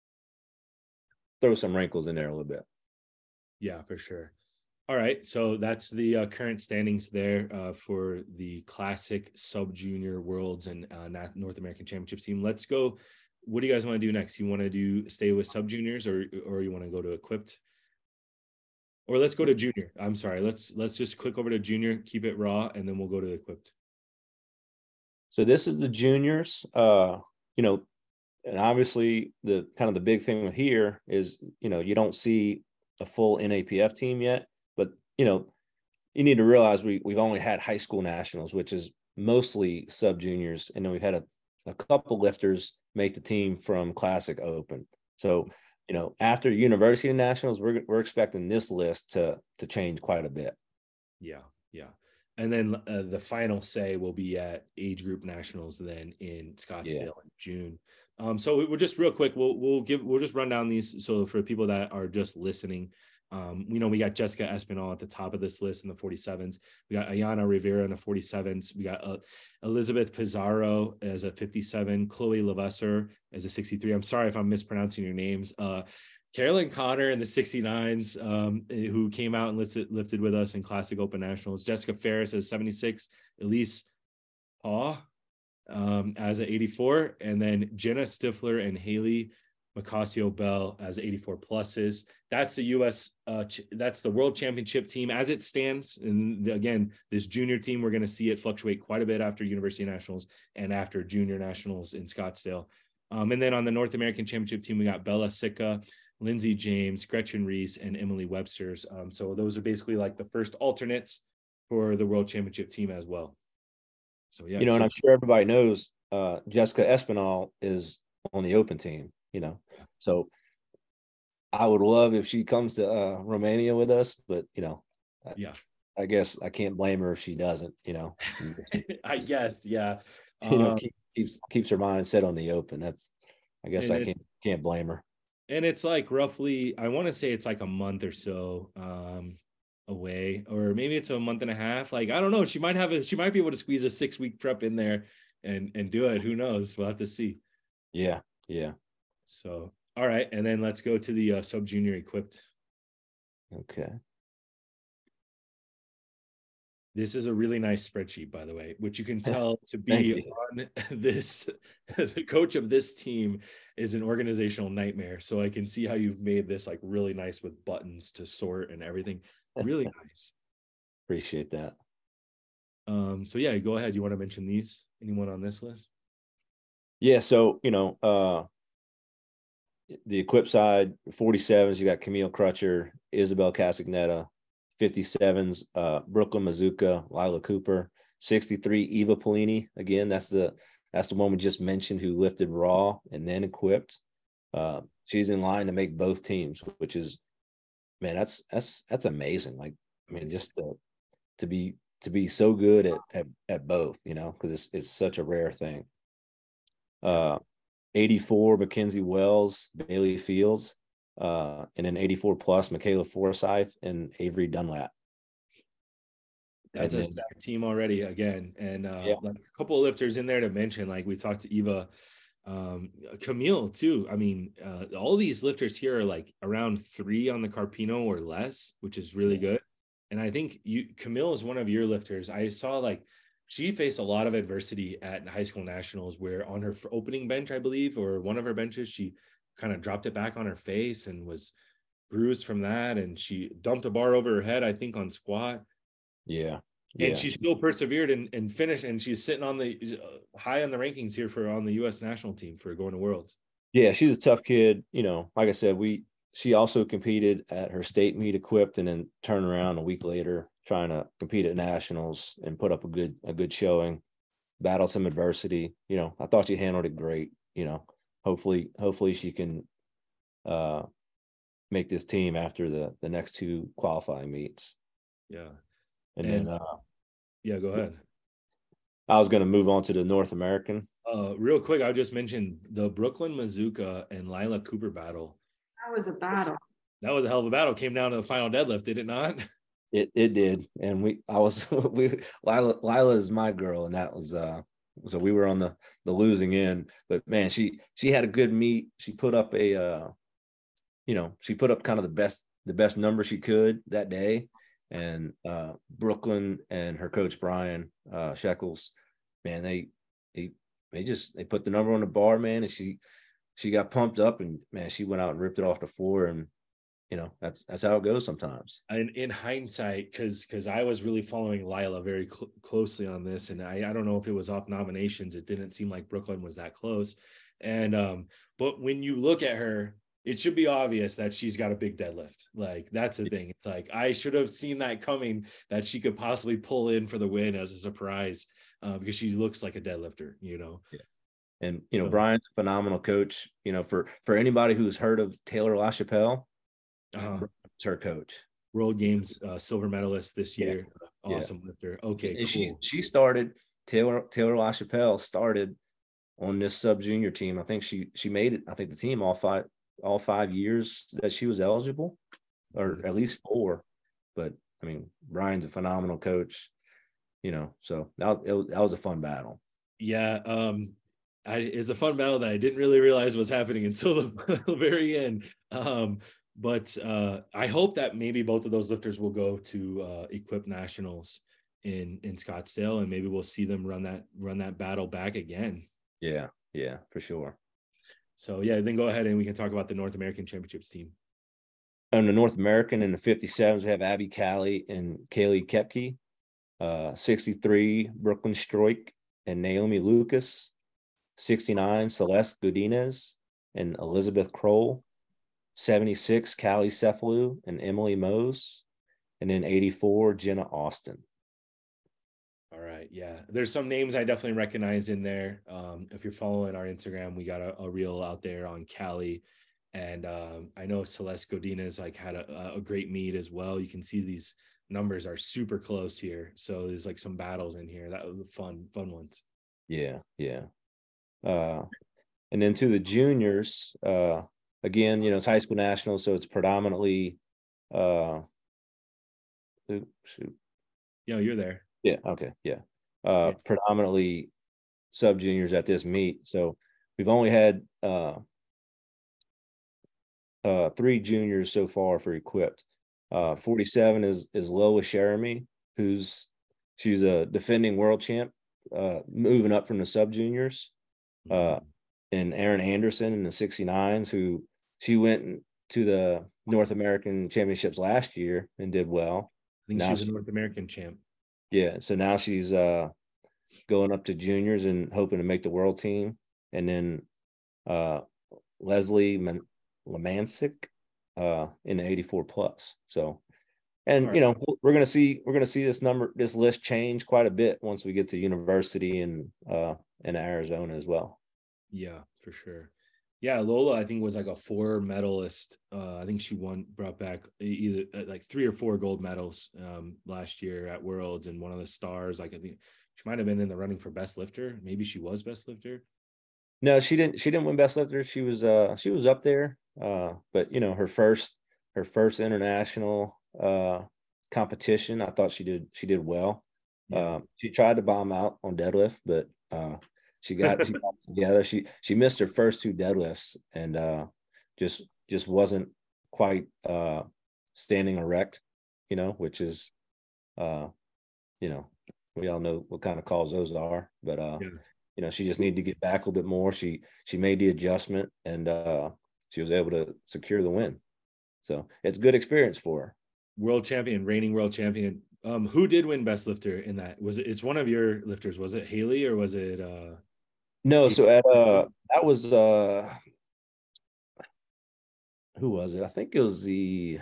throw some wrinkles in there a little bit. Yeah, for sure. All right, so that's the current standings there for the Classic Sub-Junior Worlds and North American Championships team. Let's go. What do you guys want to do next? You want to stay with Sub-Juniors, or you want to go to Equipped? Or let's go to Junior. I'm sorry. Let's just click over to Junior, keep it raw, and then we'll go to Equipped. So this is the Juniors. And obviously the kind of the big thing with here is, you don't see a full NAPF team yet. But, you need to realize we've only had high school nationals, which is mostly sub-juniors. And then we've had a couple lifters make the team from Classic Open. So, after university nationals, we're expecting this list to change quite a bit. Yeah. And then the final say will be at age group nationals then in Scottsdale in June. So we're just real quick. We'll just run down these. So for people that are just listening, we got Jessica Espinal at the top of this list in the 47s. We got Ayana Rivera in the 47s. We got Elizabeth Pizarro as a 57, Chloe Levesser as a 63. I'm sorry if I'm mispronouncing your names. Carolyn Connor in the 69s, who came out and lifted with us in Classic Open Nationals. Jessica Ferris as 76. Elise Paw as an 84. And then Jenna Stifler and Haley Macasio Bell as 84 pluses. That's the U.S. That's the World Championship team as it stands. And again, this junior team, we're going to see it fluctuate quite a bit after University Nationals and after Junior Nationals in Scottsdale. And then on the North American Championship team, we got Bella Sicca, Lindsay James, Gretchen Reese, and Emily Websters. So those are basically like the first alternates for the World Championship team as well. So yeah, and I'm sure everybody knows Jessica Espinal is on the Open team. So I would love if she comes to Romania with us, but I guess I can't blame her if she doesn't. I guess, yeah. Keeps her mind set on the Open. I can't blame her. And it's like roughly, I want to say it's like a month or so away, or maybe it's a month and a half. Like, I don't know. She might be able to squeeze a 6-week prep in there and do it. Who knows? We'll have to see. Yeah. So, all right. And then let's go to the sub-junior Equipped. Okay. This is a really nice spreadsheet, by the way, which you can tell to be on this. The coach of this team is an organizational nightmare. So I can see how you've made this like really nice with buttons to sort and everything. Really nice. Appreciate that. So yeah, go ahead. You want to mention these? Anyone on this list? Yeah. So, the Equipped side, 47s, you got Camille Crutcher, Isabel Casagnetta. 57s, Brooklyn Mazuka, Lila Cooper. 63, Eva Polini. Again, that's the one we just mentioned who lifted raw and then Equipped. She's in line to make both teams, which is, man, that's amazing. Like, I mean, just to be so good at both, because it's such a rare thing. 84, Mackenzie Wells, Bailey Fields. And then 84 plus, Michaela Forsyth and Avery Dunlap. That's And a then, stacked team already again. And yeah, like a couple of lifters in there to mention, like we talked to Eva, Camille too. I mean, all these lifters here are like around 3 on the Carpino or less, which is really good. And I think Camille is one of your lifters. I saw like she faced a lot of adversity at high school nationals where on her opening bench, I believe, or one of her benches, she kind of dropped it back on her face and was bruised from that. And she dumped a bar over her head, I think, on squat. yeah, And yeah. she still persevered and finished, and she's sitting on the high on the rankings here for on the U.S. national team for going to Worlds. Yeah, she's a tough kid. You know, like I said, she also competed at her state meet equipped and then turned around a week later trying to compete at nationals and put up a good showing, battled some adversity. You know, I thought she handled it great. You know, hopefully she can make this team after the next 2 qualifying meets. Yeah. And then yeah, go ahead. I was going to move on to the North American. Real quick, I'll just mention the Brooklyn Mazuka and Lila Cooper battle. That was a battle. That was a hell of a battle. Came down to the final deadlift, did it not? It did, and Lila is my girl, and that was so we were on the losing end. But man, she had a good meet. She put up she put up kind of the best number she could that day. And Brooklyn and her coach Brian Shekels, man, they put the number on the bar, man, and she got pumped up, and man, she went out and ripped it off the floor. And you know, that's how it goes sometimes. And in hindsight, because I was really following Lila very closely on this, and I don't know if it was off nominations. It didn't seem like Brooklyn was that close. And but when you look at her, it should be obvious that she's got a big deadlift. Like that's the thing. It's like I should have seen that coming, that she could possibly pull in for the win as a surprise, because she looks like a deadlifter, you know. Yeah. And you know, Brian's a phenomenal coach. You know, for anybody who's heard of Taylor LaChapelle, it's her coach. World Games silver medalist this year. Yeah. Awesome lifter. Okay, and cool. She started Taylor LaChapelle started on this sub junior team. I think she made it. I think the team all 5 years that she was eligible, or at least 4. But I mean, Brian's a phenomenal coach. You know, so that was a fun battle. Yeah, it's a fun battle that I didn't really realize was happening until the very end. But I hope that maybe both of those lifters will go to Equip Nationals in Scottsdale, and maybe we'll see them run that battle back again. Yeah, for sure. So yeah, then go ahead and we can talk about the North American Championships team. On the North American in the 57s, we have Abby Callie and Kaylee Kepke. 63, Brooklyn Stroik and Naomi Lucas. 69, Celeste Godinez and Elizabeth Kroll. 76, Callie Cephalou and Emily Mose. And then 84, Jenna Austin. All right. Yeah. There's some names I definitely recognize in there. If you're following our Instagram, we got a reel out there on Callie. And I know Celeste Godinez like had a great meet as well. You can see these numbers are super close here. So there's like some battles in here. That was fun ones. Yeah. And then to the juniors, again, you know, it's high school nationals, so it's predominantly Yeah, you're there. Yeah, okay, yeah. Predominantly sub juniors at this meet. So we've only had 3 juniors so far for equipped. 47 is Lois Jeremy, she's a defending world champ, moving up from the sub juniors. And Erin Anderson in the 69s, who she went to the North American Championships last year and did well. I think she's a North American champ. Yeah, so now she's going up to juniors and hoping to make the world team. And then Leslie Lemancic in the 84 plus. So, and right. You know, we're gonna see this list change quite a bit once we get to university and Arizona as well. Yeah, for sure. Yeah, Lola, I think was like a 4 medalist. I think she brought back either like 3 or 4 gold medals last year at Worlds, and one of the stars. Like I think she might have been in the running for best lifter. Maybe she was best lifter. No, she didn't win best lifter. She was up there. But you know, her first international competition, I thought she did well. Yeah. She tried to bomb out on deadlift, but she got it together. She missed her first two deadlifts and just wasn't quite standing erect, which is we all know what kind of calls those are, but she just needed to get back a little bit more. She made the adjustment and she was able to secure the win. So it's good experience for her. World champion, reigning world champion. Who did win best lifter in that? It's one of your lifters? Was it Haley or was it? No, so that was who was it? I think it was the.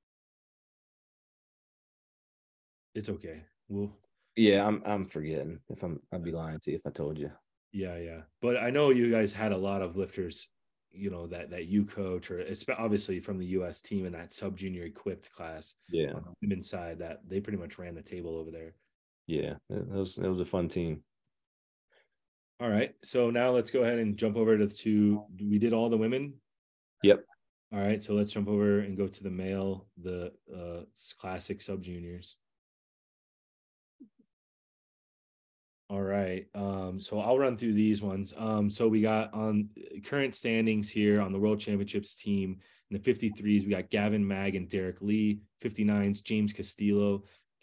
It's okay. Yeah, I'm forgetting. I'd be lying to you if I told you. Yeah. But I know you guys had a lot of lifters, that you coach, or obviously from the U.S. team in that sub junior equipped class. Yeah, on the women's side, that they pretty much ran the table over there. Yeah, it was a fun team. All right, so now let's go ahead and jump over we did all the women. Yep. All right, so let's jump over and go to the male, the classic sub juniors. All right. So I'll run through these ones. So we got on current standings here on the World Championships team in the 53s, we got Gavin Mag and Derek Lee. 59s, James Castillo,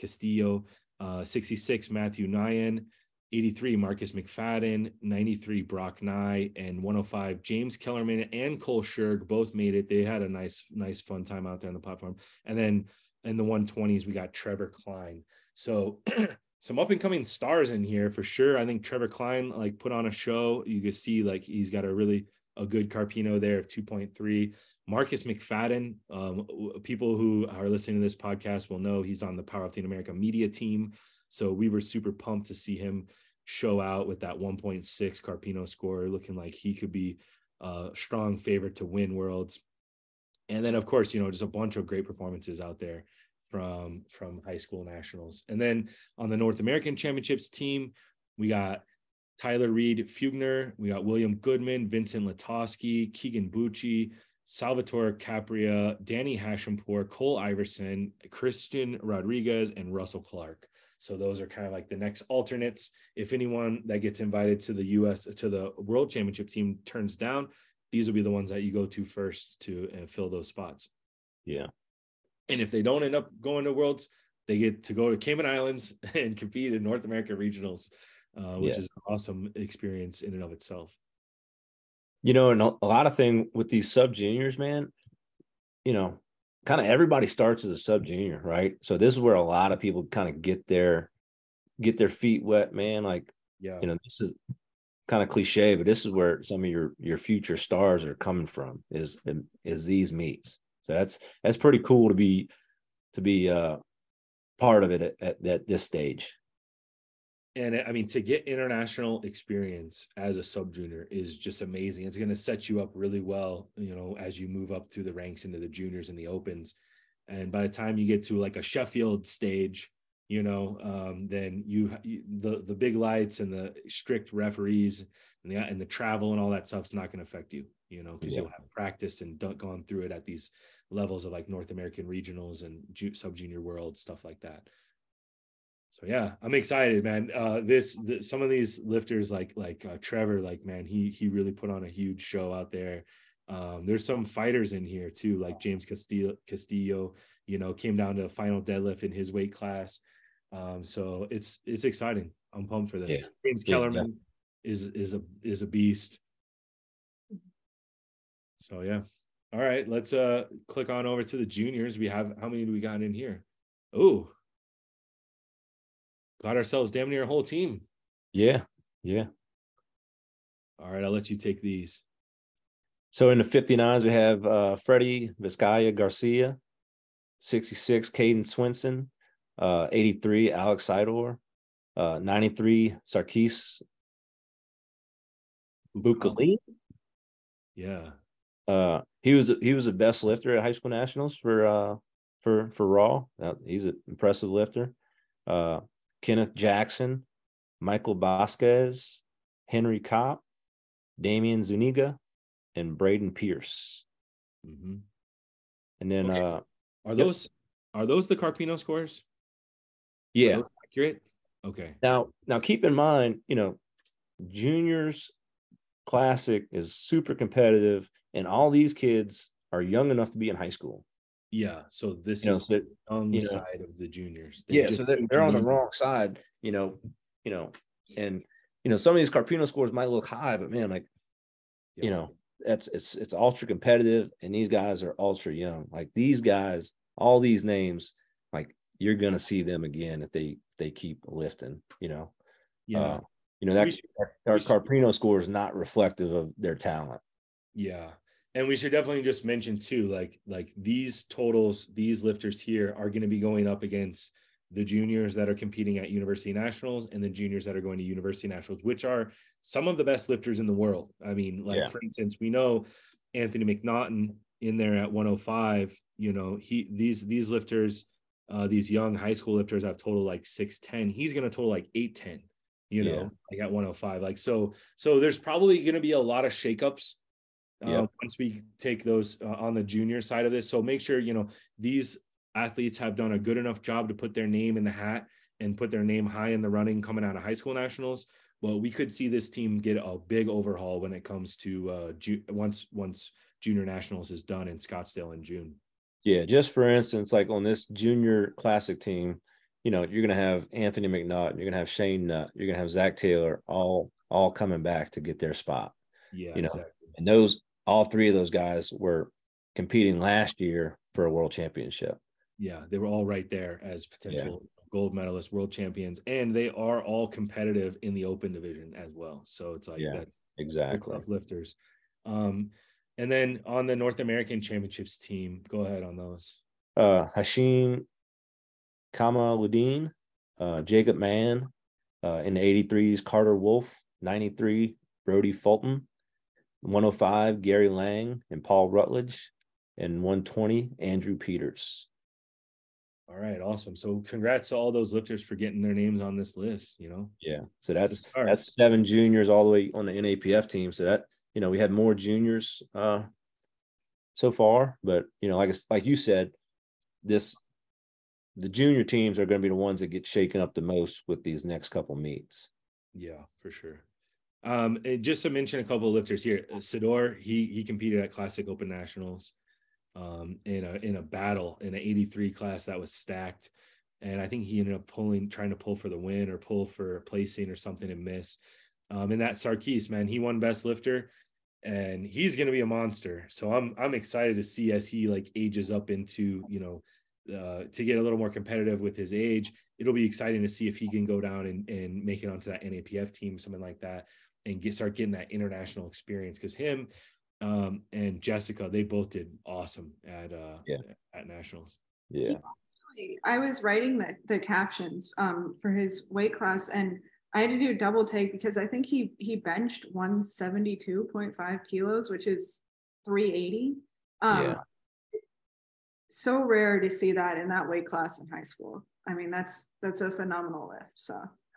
66, Matthew Nyan, 83, Marcus McFadden, 93, Brock Nye, and 105, James Kellerman and Cole Scherg both made it. They had a nice fun time out there on the platform. And then in the 120s, we got Trevor Klein. So some up and coming stars in here for sure. I think Trevor Klein put on a show. You can see he's got a good Carpino there of 2.3. Marcus McFadden, people who are listening to this podcast will know he's on the Powerlifting America media team. So we were super pumped to see him show out with that 1.6 Carpino score, looking like he could be a strong favorite to win Worlds. And then, of course, just a bunch of great performances out there from high school nationals. And then on the North American Championships team, we got Tyler Reed Fugner, we got William Goodman, Vincent Latosky, Keegan Bucci, Salvatore Capria, Danny Hashampour, Cole Iverson, Christian Rodriguez, and Russell Clark. So those are kind of the next alternates. If anyone that gets invited to the World Championship team turns down, these will be the ones that you go to first to fill those spots. Yeah. And if they don't end up going to Worlds, they get to go to Cayman Islands and compete in North America regionals, which is an awesome experience in and of itself. And a lot of thing with these sub juniors, man, kind of everybody starts as a sub junior, right? So this is where a lot of people kind of get their feet wet, man. This is kind of cliche, but this is where some of your future stars are coming from is these meets. So that's pretty cool to be part of it at this stage. And I mean, to get international experience as a sub junior is just amazing. It's going to set you up really well, as you move up through the ranks into the juniors and the opens. And by the time you get to a Sheffield stage, then the big lights and the strict referees and the travel and all that stuff is not going to affect you, because you'll have practiced and gone through it at these levels of North American regionals and sub junior world, stuff like that. So yeah, I'm excited, man. Some of these lifters like Trevor, man, he really put on a huge show out there. There's some fighters in here too, like James Castillo, came down to a final deadlift in his weight class. So it's exciting. I'm pumped for this. Yeah. James Kellerman is a beast. So yeah. All right, let's click on over to the juniors. We have, how many do we got in here? Oh, got ourselves damn near a whole team. Yeah. All right, I'll let you take these. So in the 59s, we have Freddie Vizcaya Garcia, 66, Caden Swinson, 83, Alex Sidor, 93, Sarkis Bukali. Yeah. He was the best lifter at high school nationals for Raw. He's an impressive lifter. Kenneth Jackson, Michael Vasquez, Henry Kopp, Damian Zuniga, and Braden Pierce. Mm-hmm. And then are those Are those the Carpino scores? Are Yeah. those accurate? Okay. Now keep in mind, juniors classic is super competitive, and all these kids are young enough to be in high school. Yeah. So this You know, is so, the young side of the juniors. They just so they're on the wrong side, and some of these Carpino scores might look high, but man, like, it's ultra competitive, and these guys are ultra young. Like these guys, all these names, like you're gonna see them again if they keep lifting. Yeah. That our Carpino score is not reflective of their talent. Yeah. And we should definitely just mention too, like these totals, these lifters here are going to be going up against the juniors that are competing at University Nationals and the juniors that are going to University Nationals, which are some of the best lifters in the world. I mean, for instance, we know Anthony McNaughton in there at 105. These lifters, these young high school lifters have total like 6'10". He's going to total like 8'10". Like at 105. Like so there's probably going to be a lot of shakeups once we take those on the junior side of this. So make sure, these athletes have done a good enough job to put their name in the hat and put their name high in the running coming out of high school nationals. Well, we could see this team get a big overhaul when it comes to once junior nationals is done in Scottsdale in June. Yeah. Just for instance, like on this junior classic team, you're going to have Anthony McNaughton, you're going to have Shane Nutt, you're going to have Zach Taylor, all coming back to get their spot. Yeah, exactly. And all three of those guys were competing last year for a world championship. Yeah, they were all right there as potential gold medalists, world champions, and they are all competitive in the open division as well. So it's like that's exactly tough lifters. And then on the North American Championships team, go ahead on those. Hashim Kamaluddin, Jacob Mann, in the 83s, Carter Wolf, 93, Brody Fulton, 105, Gary Lang and Paul Rutledge, and 120, Andrew Peters. All right, awesome. So congrats to all those lifters for getting their names on this list, Yeah. So that's 7 juniors all the way on the NAPF team. So that, we had more juniors so far, but like you said, the junior teams are going to be the ones that get shaken up the most with these next couple meets. Yeah, for sure. Just to mention a couple of lifters here, Sador, he competed at Classic Open Nationals in a battle in an 83 class that was stacked, and I think he ended up trying to pull for the win or pull for placing or something and miss. And that Sarkis, man, he won best lifter, and he's going to be a monster. So I'm excited to see as he like ages up into to get a little more competitive with his age. It'll be exciting to see if he can go down and make it onto that NAPF team, something like that, and start getting that international experience, because him and Jessica, they both did awesome at nationals. Yeah. I was writing the captions for his weight class, and I had to do a double take because I think he benched 172.5 kilos, which is 380. So rare to see that in that weight class in high school. I mean, that's a phenomenal lift. So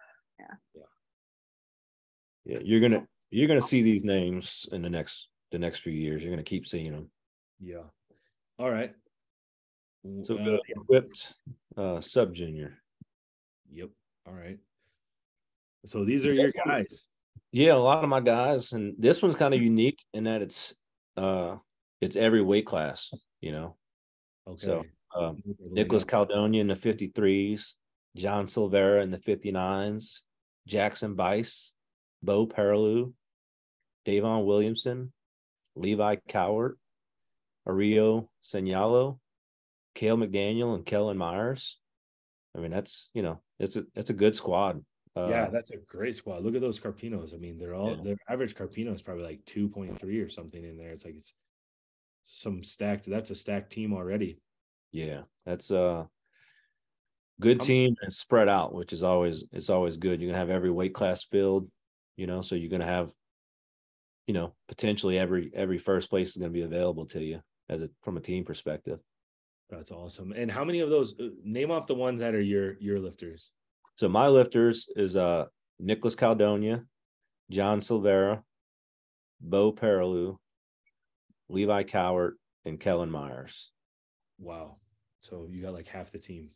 yeah, you're gonna see these names in the next few years. You're gonna keep seeing them. Yeah. All right. So equipped sub junior. Yep. All right. So these are your guys. Yeah, a lot of my guys, and this one's kind of unique in that it's every weight class. Okay. So Nicholas Caldonia in the 53s, John Silvera in the 59s, Jackson Bice, Bo Perilou, Davon Williamson, Levi Cowart, Ario Senyalo, Cale McDaniel, and Kellen Myers. I mean, that's it's a good squad. Yeah, that's a great squad. Look at those Carpinos. I mean, their average Carpino is probably like 2.3 or something in there. It's like that's a stacked team already. Yeah, that's a good team and spread out, which is always good. You're gonna have every weight class filled, so you're gonna have, potentially every first place is gonna be available to you from a team perspective. That's awesome. And how many of those? Name off the ones that are your lifters. So my lifters is Nicholas Caldonia, John Silvera, Bo Perilou, Levi Cowart, and Kellen Myers. Wow. So you got like half the team.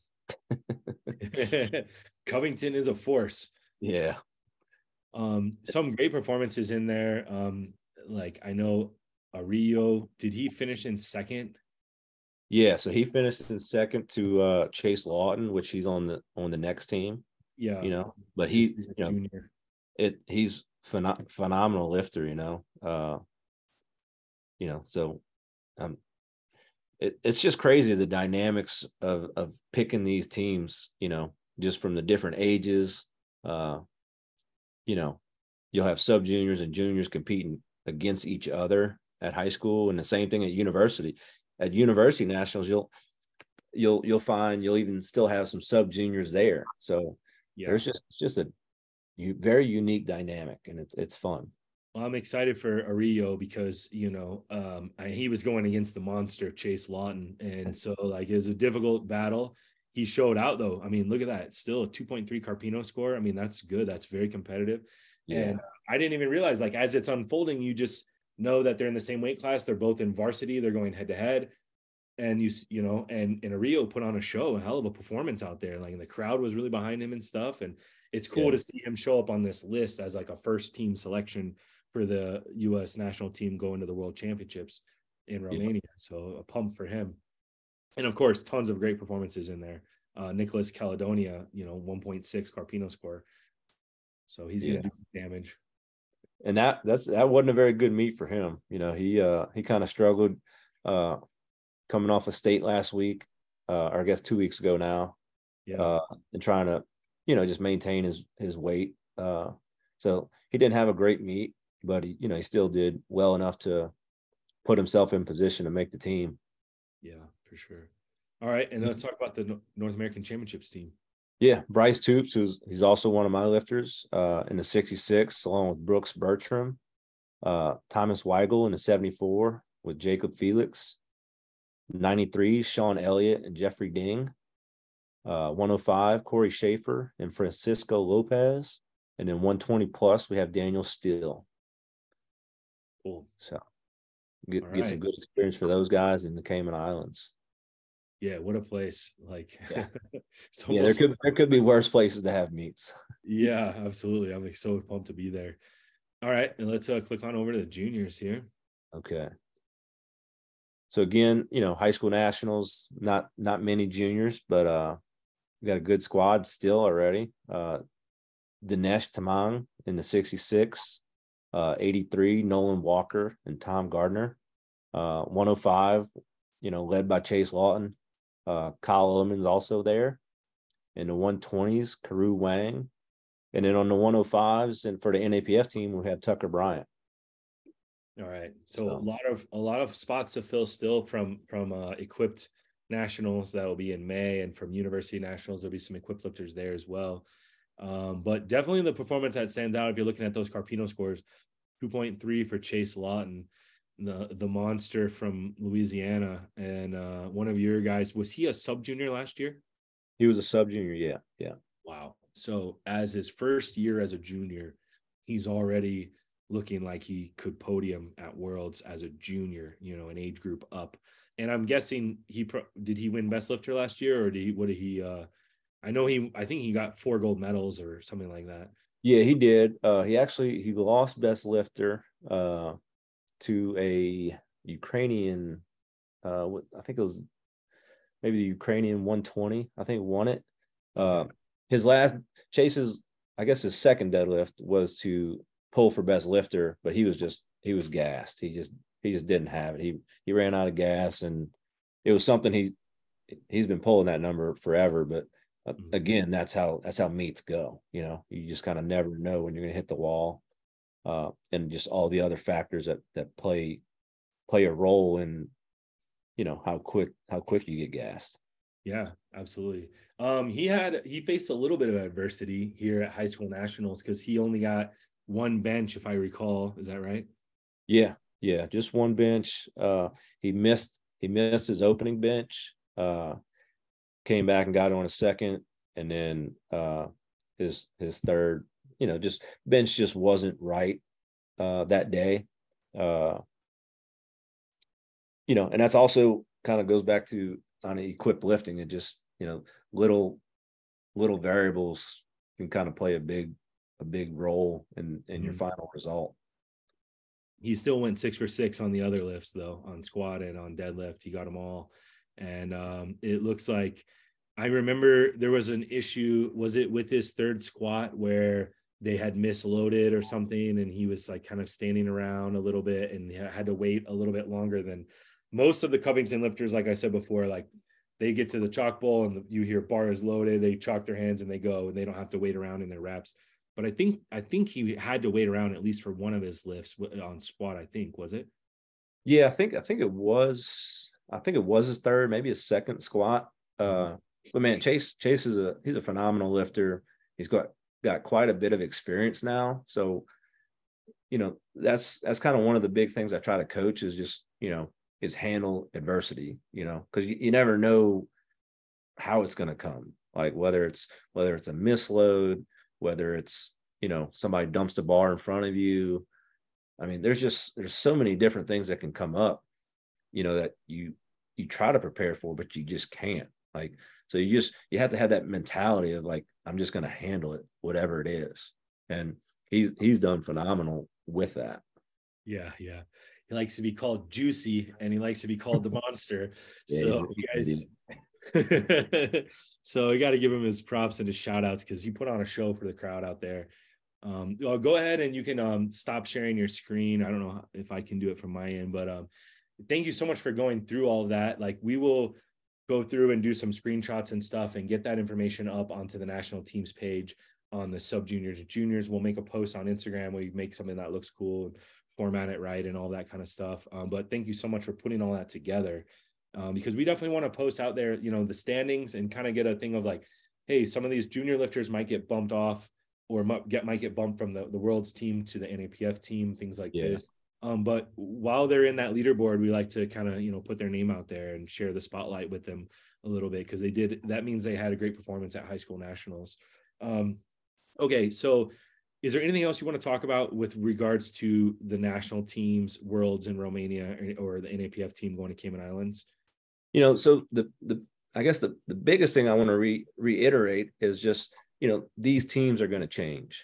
Covington is a force. Yeah. Some great performances in there. Like I know Ario, did he finish in second? Yeah, so he finished in second to Chase Lawton, which he's on the next team. Yeah, you know, but he's a junior. He's phenomenal lifter, so it's just crazy the dynamics of picking these teams, just from the different ages. You'll have sub juniors and juniors competing against each other at high school, and the same thing at university. At university nationals, you'll find you'll even still have some sub juniors there. So there's just a very unique dynamic, and it's fun. Well, I'm excited for Ario because he was going against the monster Chase Lawton, and so like it was a difficult battle. He showed out though. I mean, look at that, still a 2.3 Carpino score. I mean, that's good. That's very competitive. Yeah. And I didn't even realize, like, as it's unfolding, you just know that they're in the same weight class. They're both in varsity. They're going head to head. And and Ario put on a show, a hell of a performance out there. Like, and the crowd was really behind him and stuff. And it's cool to see him show up on this list as like a first team selection for the U.S. national team going to the World Championships in Romania. So a pump for him. And of course, tons of great performances in there. Nicholas Caledonia, 1.6 Carpino score. So he's going to do damage. And that wasn't a very good meet for him. He kind of struggled coming off a state last week, or I guess 2 weeks ago now. And trying to, just maintain his weight. So he didn't have a great meet, but he still did well enough to put himself in position to make the team. Yeah, for sure. All right, and let's talk about the North American Championships team. Yeah, Bryce Toops, he's also one of my lifters in the 66, along with Brooks Bertram, Thomas Weigel in the 74 with Jacob Felix, 93 Sean Elliott and Jeffrey Ding, 105 Corey Schaefer and Francisco Lopez, and then 120 plus we have Daniel Steele. Cool. So get some good experience for those guys in the Cayman Islands. Yeah, what a place! Like, there could be worse places to have meets. Yeah, absolutely. I'm so pumped to be there. All right, and let's click on over to the juniors here. Okay. So again, high school nationals, not many juniors, but we got a good squad still already. Dinesh Tamang in the 66, 83 Nolan Walker and Tom Gardner, 105, led by Chase Lawton. Kyle Ullman's also there. In the 120s, Karu Wang. And then on the 105s and for the NAPF team, we have Tucker Bryant. All right. So a lot of spots to fill still from equipped nationals that will be in May, and from university nationals, there'll be some equipped lifters there as well. But definitely the performance that stands out, if you're looking at those Carpino scores, 2.3 for Chase Lawton, the monster from Louisiana. And one of your guys, was he a sub junior last year? He was a sub junior. Yeah. Wow. So as his first year as a junior, he's already looking like he could podium at Worlds as a junior, an age group up. And I'm guessing did he win best lifter last year, or I think he got 4 gold medals or something like that. Yeah, he did. He lost best lifter to a Ukrainian. I think it was maybe the Ukrainian 120. I think won it. Chase's second deadlift was to pull for best lifter, but he was gassed. He just didn't have it. He ran out of gas, and it was something he's been pulling that number forever. But again, that's how meets go. You just kind of never know when you're going to hit the wall, and just all the other factors that play a role in how quick you get gassed. Yeah, absolutely. He faced a little bit of adversity here at high school nationals because he only got 1 bench, if I recall. Is that right? Yeah, just 1 bench. He missed his opening bench. Came back and got on a second, and then his third. Just bench just wasn't right that day. And that's also kind of goes back to equipped lifting. It just, little variables can kind of play a big role in your final result. He still went 6 for 6 on the other lifts, though, on squat and on deadlift. He got them all. And it looks like, I remember there was an issue, was it with his third squat where they had misloaded or something, and he was like kind of standing around a little bit and had to wait a little bit longer than most of the Covington lifters. Like I said before, like they get to the chalk bowl and you hear bar is loaded, they chalk their hands and they go, and they don't have to wait around in their reps. But I think he had to wait around at least for one of his lifts on squat. I think, was it? Yeah, I think it was his third, maybe his second squat. But man, Chase he's a phenomenal lifter. He's got quite a bit of experience now. So, that's kind of one of the big things I try to coach is just, is handle adversity, because you never know how it's going to come. Like whether it's a misload, whether it's, somebody dumps the bar in front of you. I mean, there's so many different things that can come up, that you try to prepare for, but you just can't. Like, so you have to have that mentality of like, I'm just going to handle it, whatever it is. And he's done phenomenal with that. Yeah. Yeah. He likes to be called Juicy and he likes to be called the Monster. Yeah, so you guys, so I got to give him his props and his shout outs because he put on a show for the crowd out there. Go ahead and you can stop sharing your screen. I don't know if I can do it from my end, but thank you so much for going through all of that. Like we will go through and do some screenshots and stuff and get that information up onto the national teams page on the sub juniors and juniors. We'll make a post on Instagram where you make something that looks cool and format it right and all that kind of stuff. But thank you so much for putting all that together. Because we definitely want to post out there, the standings and kind of get a thing of like, hey, some of these junior lifters might get bumped off or might get bumped from the world's team to the NAPF team, things like this. But while they're in that leaderboard, we like to kind of, put their name out there and share the spotlight with them a little bit because that means they had a great performance at high school nationals. Okay, so is there anything else you want to talk about with regards to the national teams, worlds in Romania or the NAPF team going to Cayman Islands? So I guess the biggest thing I want to reiterate is just, these teams are going to change,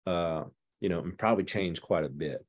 and probably change quite a bit.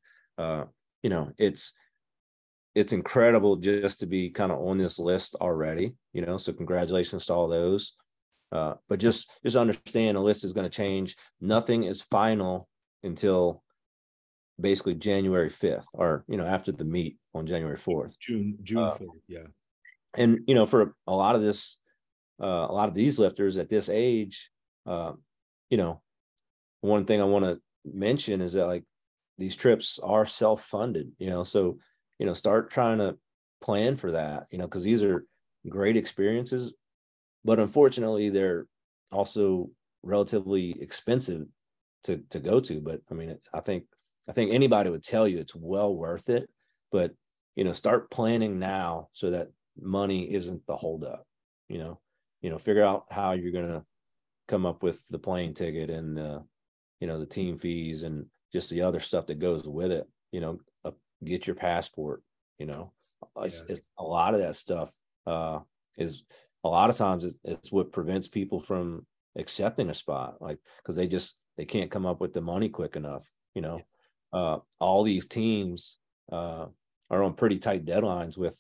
It's incredible just to be kind of on this list already, so congratulations to all those. But just understand the list is going to change. Nothing is final until basically January 5th or, after the meet on January 4th. June 4th, yeah. And, for a lot of these lifters at this age, one thing I want to mention is that like these trips are self-funded, so, start trying to plan for that, because these are great experiences, but unfortunately they're also relatively expensive to go to. But I mean, I think anybody would tell you it's well worth it, but, start planning now so that money isn't the holdup, figure out how you're going to come up with the plane ticket and the team fees and just the other stuff that goes with it, get your passport, it's a lot of that stuff is a lot of times it's what prevents people from accepting a spot, like, because they can't come up with the money quick enough, all these teams are on pretty tight deadlines with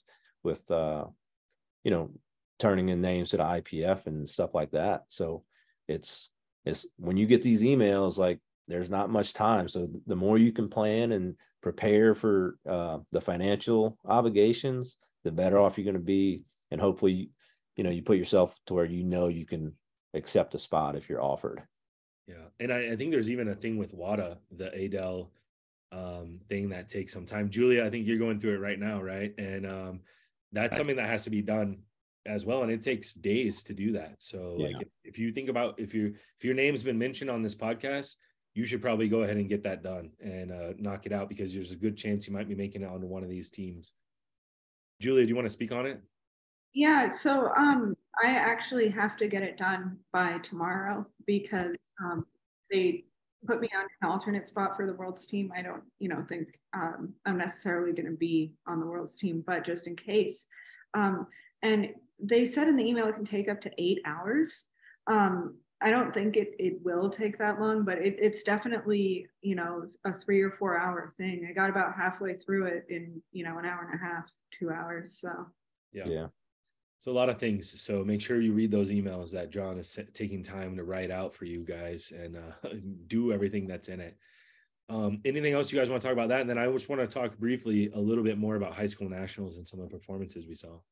turning in names to the IPF and stuff like that. So it's when you get these emails, like there's not much time. So the more you can plan and prepare for the financial obligations, the better off you're going to be. And hopefully, you put yourself to where you can accept a spot if you're offered. Yeah. And I think there's even a thing with WADA, the ADEL thing that takes some time. Julia, I think you're going through it right now, right? And that's something that has to be done as well. And it takes days to do that. So like if you think about, if your name's been mentioned on this podcast, you should probably go ahead and get that done and knock it out, because there's a good chance you might be making it onto one of these teams. Julia, do you want to speak on it? Yeah, so I actually have to get it done by tomorrow because they put me on an alternate spot for the World's team. I don't, think I'm necessarily going to be on the World's team, but just in case. And they said in the email it can take up to 8 hours. I don't think it will take that long, but it's definitely, you know, a 3 or 4 hour thing. I got about halfway through it in, you know, an hour and a half, 2 hours. So yeah. So a lot of things. So make sure you read those emails that John is taking time to write out for you guys, and do everything that's in it. Anything else you guys want to talk about that? And then I just want to talk briefly a little bit more about high school nationals and some of the performances we saw.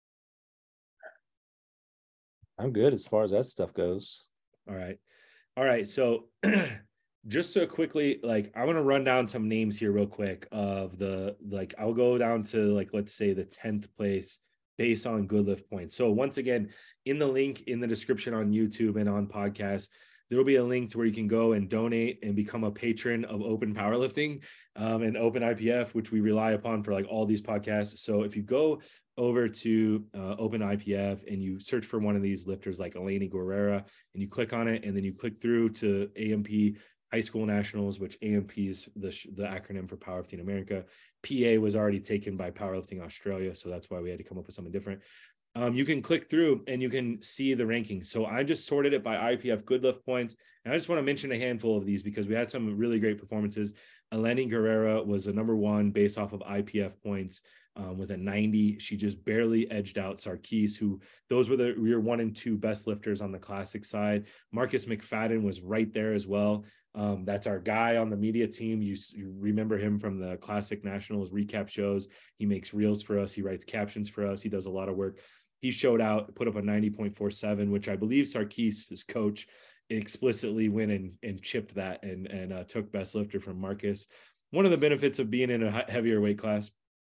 I'm good as far as that stuff goes. All right. So just to quickly, like, I want to run down some names here real quick of the, like, I'll go down to, like, let's say the 10th place based on good lift points. So once again, in the link in the description on YouTube and on podcast, there will be a link to where you can go and donate and become a patron of Open Powerlifting and Open IPF, which we rely upon for like all these podcasts. So if you go over to Open IPF and you search for one of these lifters like Eleni Guerrera, and you click on it, and then you click through to AMP High School Nationals, which AMP is the acronym for Powerlifting America. PA was already taken by Powerlifting Australia, so that's why we had to come up with something different. You can click through and you can see the rankings. So I just sorted it by IPF good lift points. And I just want to mention a handful of these because we had some really great performances. Eleni Guerrera was a number 1 based off of IPF points with a 90. She just barely edged out Sarkis, who those were your 1 and 2 best lifters on the classic side. Marcus McFadden was right there as well. That's our guy on the media team. You remember him from the Classic Nationals recap shows. He makes reels for us. He writes captions for us. He does a lot of work. He showed out, put up a 90.47, which I believe Sarkis, his coach, explicitly went and chipped that and took best lifter from Marcus. One of the benefits of being in a heavier weight class.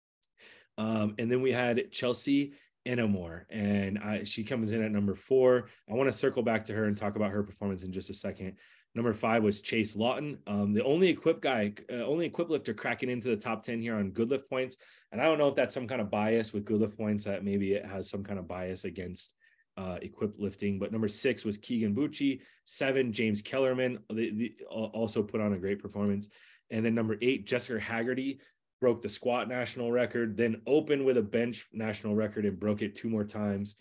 And then we had Chelsea Enamore, and she comes in at number 4. I want to circle back to her and talk about her performance in just a second. Number 5 was Chase Lawton, the only equipped lifter cracking into the top 10 here on good lift points. And I don't know if that's some kind of bias with good lift points, that maybe it has some kind of bias against equipped lifting. But number 6 was Keegan Bucci. 7, James Kellerman, also put on a great performance. And then number 8, Jessica Haggerty broke the squat national record, then opened with a bench national record and broke it 2 more times.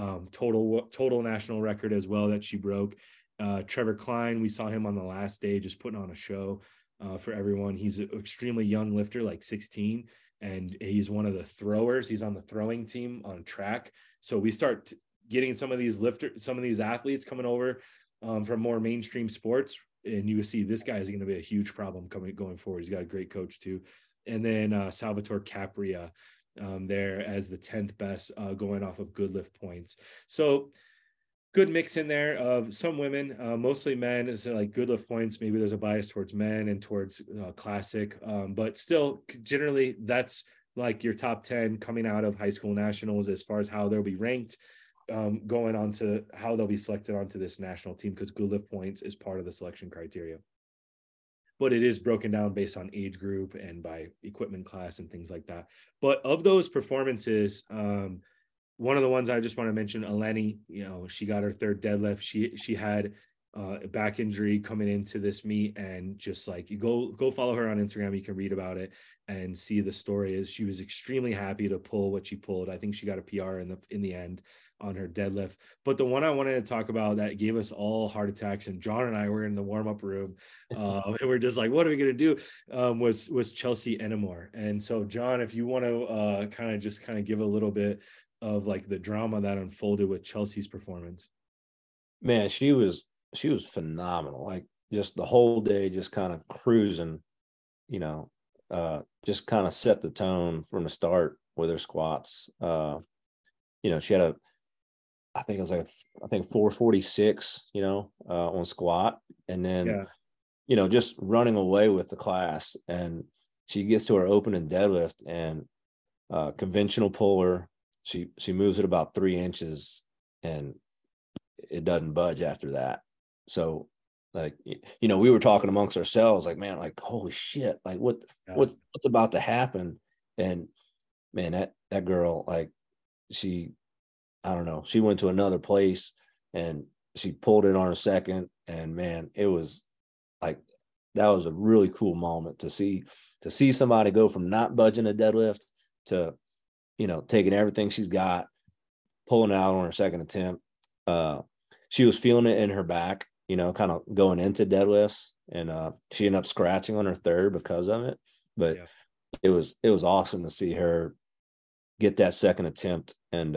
Total national record as well that she broke. Trevor Klein, we saw him on the last day just putting on a show for everyone. He's an extremely young lifter, like 16, and he's one of the throwers. He's on the throwing team on track. So we start getting some of these athletes coming over from more mainstream sports, and you see this guy is going to be a huge problem going forward. He's got a great coach too. And then Salvatore Capria there as the 10th best going off of good lift points. So good mix in there of some women, mostly men. Is like good lift points. Maybe there's a bias towards men and towards classic, but still generally that's like your top 10 coming out of high school nationals as far as how they'll be ranked going on to how they'll be selected onto this national team, because good lift points is part of the selection criteria. But it is broken down based on age group and by equipment class and things like that. But of those performances, one of the ones I just want to mention, Eleni, she got her 3rd deadlift. She had a back injury coming into this meet, and just like you go follow her on Instagram. You can read about it and see the story. Is she was extremely happy to pull what she pulled. I think she got a PR in the end on her deadlift. But the one I wanted to talk about that gave us all heart attacks, and John and I were in the warm-up room and we're just like, what are we going to do? Was Chelsea Enamore. And so John, if you want to kind of give a little bit of like the drama that unfolded with Chelsea's performance. Man, she was phenomenal. Like just the whole day, just kind of cruising, just kind of set the tone from the start with her squats. She had I think it was like 446, on squat, and then, just running away with the class. And she gets to her open and deadlift, and conventional puller, she moves it about 3 inches, and it doesn't budge after that. So like, we were talking amongst ourselves, like, man, like, holy shit, like what's about to happen? And man, that girl, like I don't know, she went to another place and she pulled it on her second, and man, it was like, that was a really cool moment to see somebody go from not budging a deadlift to, taking everything she's got, pulling out on her second attempt. She was feeling it in her back, kind of going into deadlifts, and she ended up scratching on her third because of it. But it was awesome to see her get that second attempt and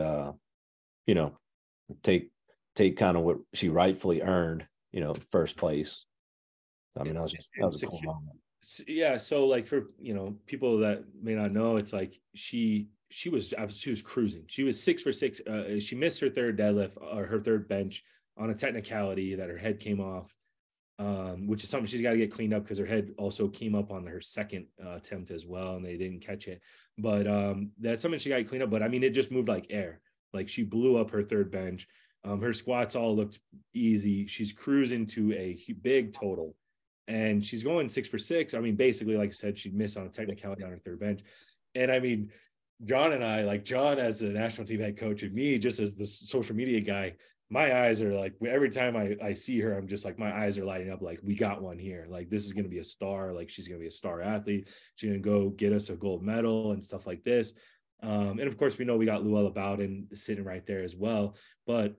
take kind of what she rightfully earned, first place. I mean, that was a cool moment. Yeah. So like for, people that may not know, it's like she was cruising. She was 6 for 6. She missed her third deadlift or her third bench on a technicality that her head came off, which is something she's got to get cleaned up because her head also came up on her second attempt as well, and they didn't catch it. But that's something she got to clean up. But I mean, it just moved like air. Like she blew up her third bench. Her squats all looked easy. She's cruising to a big total, and she's going 6 for 6. I mean, basically, like I said, she'd miss on a technicality on her third bench. And I mean, John and I, like John as the national team head coach and me just as the social media guy, my eyes are like, every time I see her, I'm just like, my eyes are lighting up. Like, we got one here. Like, this is going to be a star. Like, she's going to be a star athlete. She's going to go get us a gold medal and stuff like this. And of course, we know we got Luella Bowden sitting right there as well. But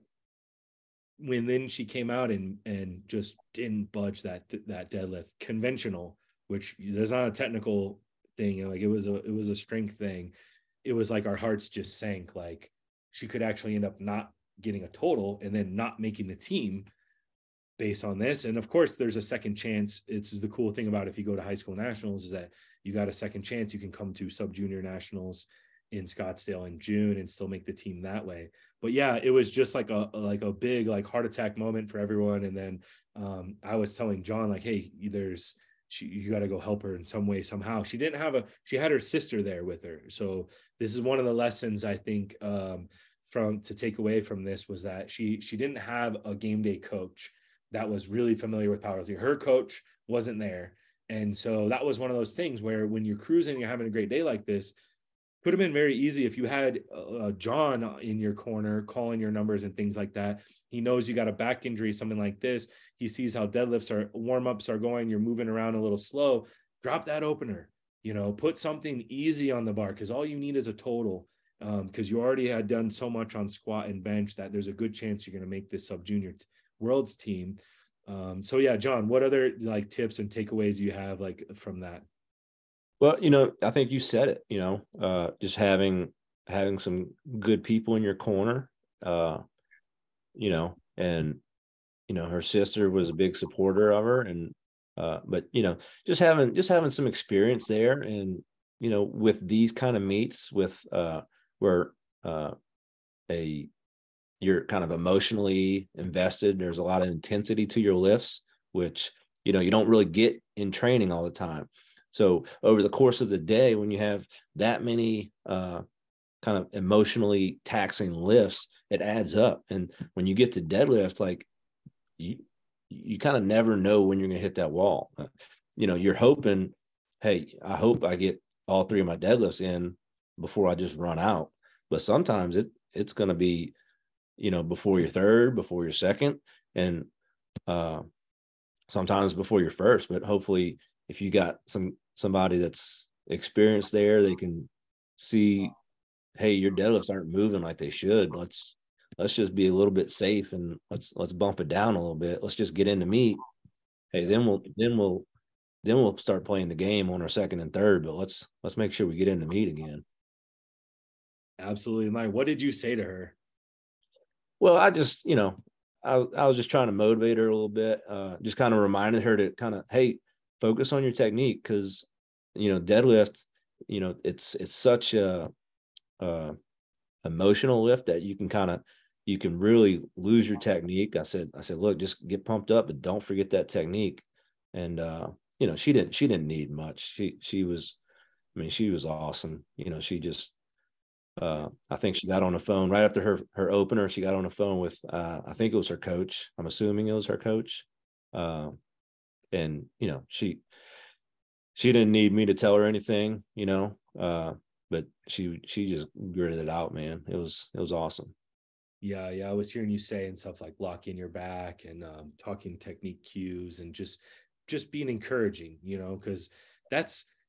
when then she came out and just didn't budge that deadlift conventional, which there's not a technical thing. Like, it was a strength thing. It was like our hearts just sank. Like, she could actually end up not getting a total and then not making the team based on this. And of course, there's a second chance. It's the cool thing about if you go to high school nationals is that you got a second chance. You can come to sub junior nationals in Scottsdale in June and still make the team that way. But yeah, it was just like a big like heart attack moment for everyone. And then I was telling John, like, hey, you got to go help her in some way, somehow. She had her sister there with her. So this is one of the lessons I think to take away from this was that she didn't have a game day coach that was really familiar with powerlifting. Her coach wasn't there. And so that was one of those things where when you're cruising, you're having a great day like this, could have been very easy if you had John in your corner calling your numbers and things like that. He knows you got a back injury, something like this. He sees how warm-ups are going. You're moving around a little slow. Drop that opener, put something easy on the bar because all you need is a total. Because you already had done so much on squat and bench that there's a good chance you're going to make this sub-junior worlds team. So yeah, John, what other like tips and takeaways you have like from that? Well, I think you said it, just having some good people in your corner, and, her sister was a big supporter of her and, but, just having some experience there and, with these kind of meets with, where you're kind of emotionally invested. There's a lot of intensity to your lifts, which, you don't really get in training all the time. So over the course of the day, when you have that many kind of emotionally taxing lifts, it adds up. And when you get to deadlift, like you kind of never know when you're going to hit that wall. You're hoping, hey, I hope I get all 3 of my deadlifts in before I just run out. But sometimes it's going to be, before your third, before your second, and sometimes before your first. But hopefully, if you got somebody that's experienced there, they can see, hey, your deadlifts aren't moving like they should. Let's just be a little bit safe and let's bump it down a little bit. Let's just get into meet. Hey, then we'll start playing the game on our second and third. But let's make sure we get into meet again. Absolutely, Mike. What did you say to her? Well, I just, I was just trying to motivate her a little bit. Just kind of reminded her to kind of, hey, focus on your technique because, deadlift, it's such a emotional lift that you can really lose your technique. I said, look, just get pumped up, but don't forget that technique. And she didn't need much. She was awesome. She just. I think she got on the phone right after her opener. She got on the phone with I think it was her coach. I'm assuming it was her coach. And she didn't need me to tell her anything, but she just gritted it out, man. It was awesome. Yeah. I was hearing you say and stuff like locking your back and talking technique cues and just being encouraging, because that's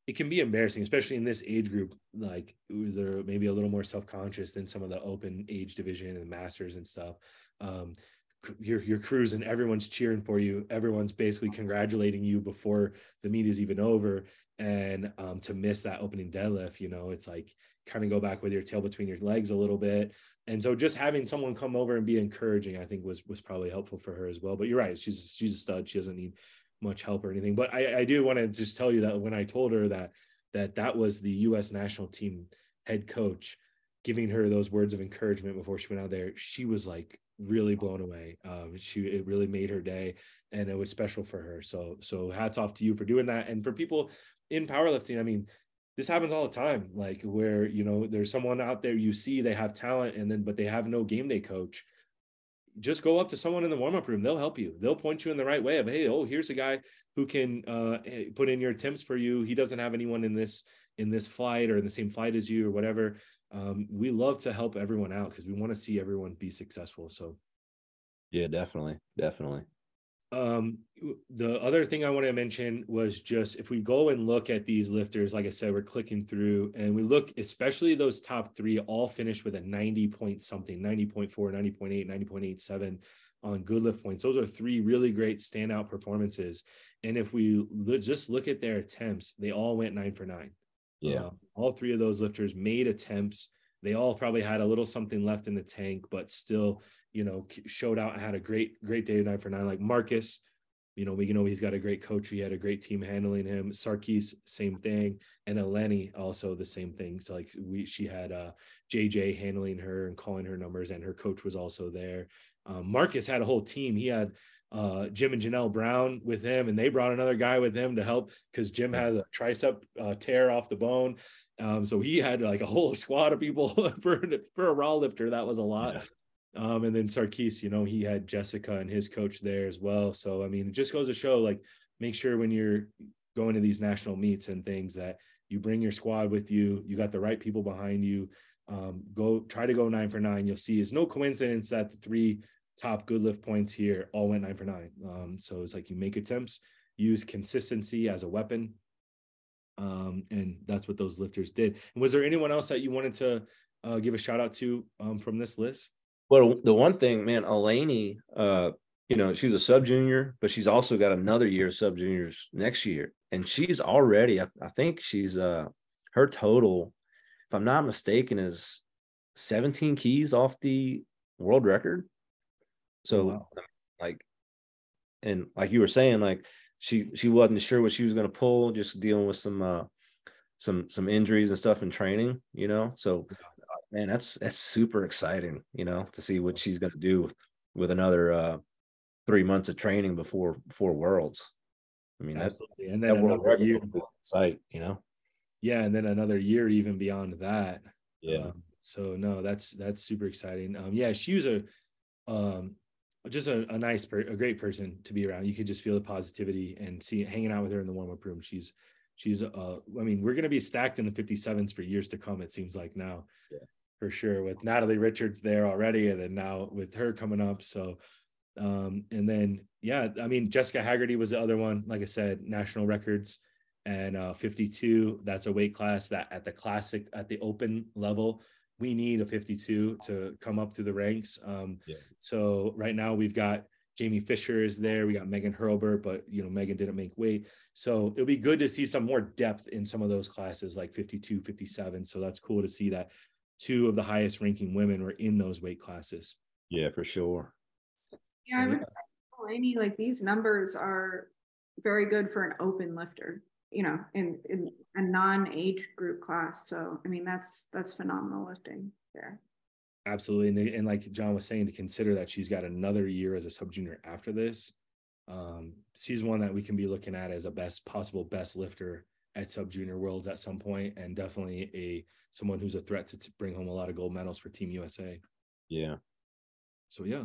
it can be embarrassing, especially in this age group. Like they're maybe a little more self-conscious than some of the open age division and masters and stuff. You're cruising, everyone's cheering for you, everyone's basically congratulating you before the meet is even over. And to miss that opening deadlift, you know, it's like kind of go back with your tail between your legs a little bit. And so just having someone come over and be encouraging, I think was probably helpful for her as well. But you're right, she's a stud. She doesn't need much help or anything. But I do want to just tell you that when I told her that was the U.S. national team head coach giving her those words of encouragement before she went out there, she was like really blown away. It really made her day, and it was special for her. So hats off to you for doing that. And for people in powerlifting, I mean, this happens all the time, like where, you know, there's someone out there, you see they have talent but they have no game day coach. Just go up to someone in the warm-up room. They'll help you. They'll point you in the right way of, hey, oh, here's a guy who can put in your attempts for you. He doesn't have anyone in this flight or in the same flight as you or whatever. We love to help everyone out because we want to see everyone be successful. So yeah, definitely. The other thing I want to mention was just if we go and look at these lifters, like I said, we're clicking through and we look, especially those top three all finished with a 90 point something, 90.4, 90.8, 90.87 on good lift points. Those are three really great standout performances. And if we just look at their attempts, they all went 9 for 9. Yeah. All three of those lifters made attempts. They all probably had a little something left in the tank, but still, you know, showed out and had a great day 9 for 9. Like Marcus, you know, we know he's got a great coach. He had a great team handling him. Sarkis, same thing. And Eleni also the same thing. So like she had JJ handling her and calling her numbers, and her coach was also there. Marcus had a whole team. He had Jim and Janelle Brown with him, and they brought another guy with him to help because Jim has a tricep tear off the bone. So he had like a whole squad of people for a raw lifter. That was a lot. Yeah. And then Sarkis, you know, he had Jessica and his coach there as well. So, I mean, it just goes to show, like, make sure when you're going to these national meets and things that you bring your squad with you. You got the right people behind you. Try to go 9 for 9. You'll see it's no coincidence that the three top good lift points here all went 9 for 9. So it's like you make attempts, use consistency as a weapon. And that's what those lifters did. And was there anyone else that you wanted to give a shout out to from this list? Well, the one thing, man, Eleni, you know, she's a sub junior, but she's also got another year of sub juniors next year. And she's already, I think she's, her total, if I'm not mistaken, is 17 keys off the world record. So, wow. And like you were saying, like she wasn't sure what she was going to pull, just dealing with some injuries and stuff in training, you know? So, man, that's super exciting, you know, to see what she's going to do with another 3 months of training before Worlds. I mean, absolutely. And then another year sight, you know? Yeah. And then another year even beyond that. Yeah. So no, that's super exciting. Yeah, she was just a a great person to be around. You could just feel the positivity and hanging out with her in the warm-up room. She's I mean, we're going to be stacked in the 57s for years to come. It seems like now. Yeah. For sure, with Natalie Richards there already, and then now with her coming up. So, and then, yeah, I mean, Jessica Haggerty was the other one, like I said, national records and 52. That's a weight class that at the open level, we need a 52 to come up through the ranks. So right now we've got Jamie Fisher is there. We got Megan Hurlburt, but, you know, Megan didn't make weight. So it'll be good to see some more depth in some of those classes like 52, 57. So that's cool to see that 2 of the highest ranking women were in those weight classes. Yeah, for sure. Yeah, I would say, Amy, like these numbers are very good for an open lifter, you know, in a non-age group class. So, I mean, that's phenomenal lifting there. Absolutely. And like John was saying, to consider that she's got another year as a sub junior after this. She's one that we can be looking at as a best lifter at sub junior worlds at some point, and definitely someone who's a threat to bring home a lot of gold medals for Team USA. Yeah. So yeah.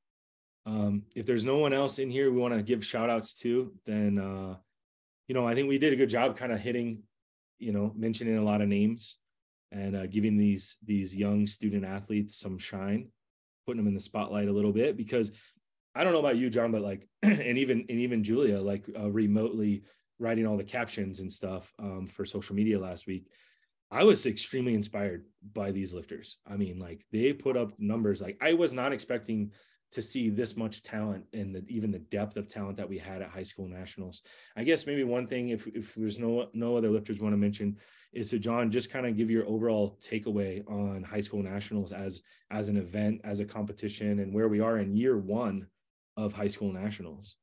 If there's no one else in here we want to give shout outs to, then you know, I think we did a good job kind of hitting, you know, mentioning a lot of names and giving these young student athletes some shine, putting them in the spotlight a little bit, because I don't know about you, John, but like, and even Julia, like remotely writing all the captions and stuff for social media last week, I was extremely inspired by these lifters. I mean, like they put up numbers like I was not expecting to see this much talent and even the depth of talent that we had at high school nationals. I guess maybe one thing, if there's no other lifters want to mention, is to John, just kind of give your overall takeaway on high school nationals as an event, as a competition, and where we are in year one of high school nationals.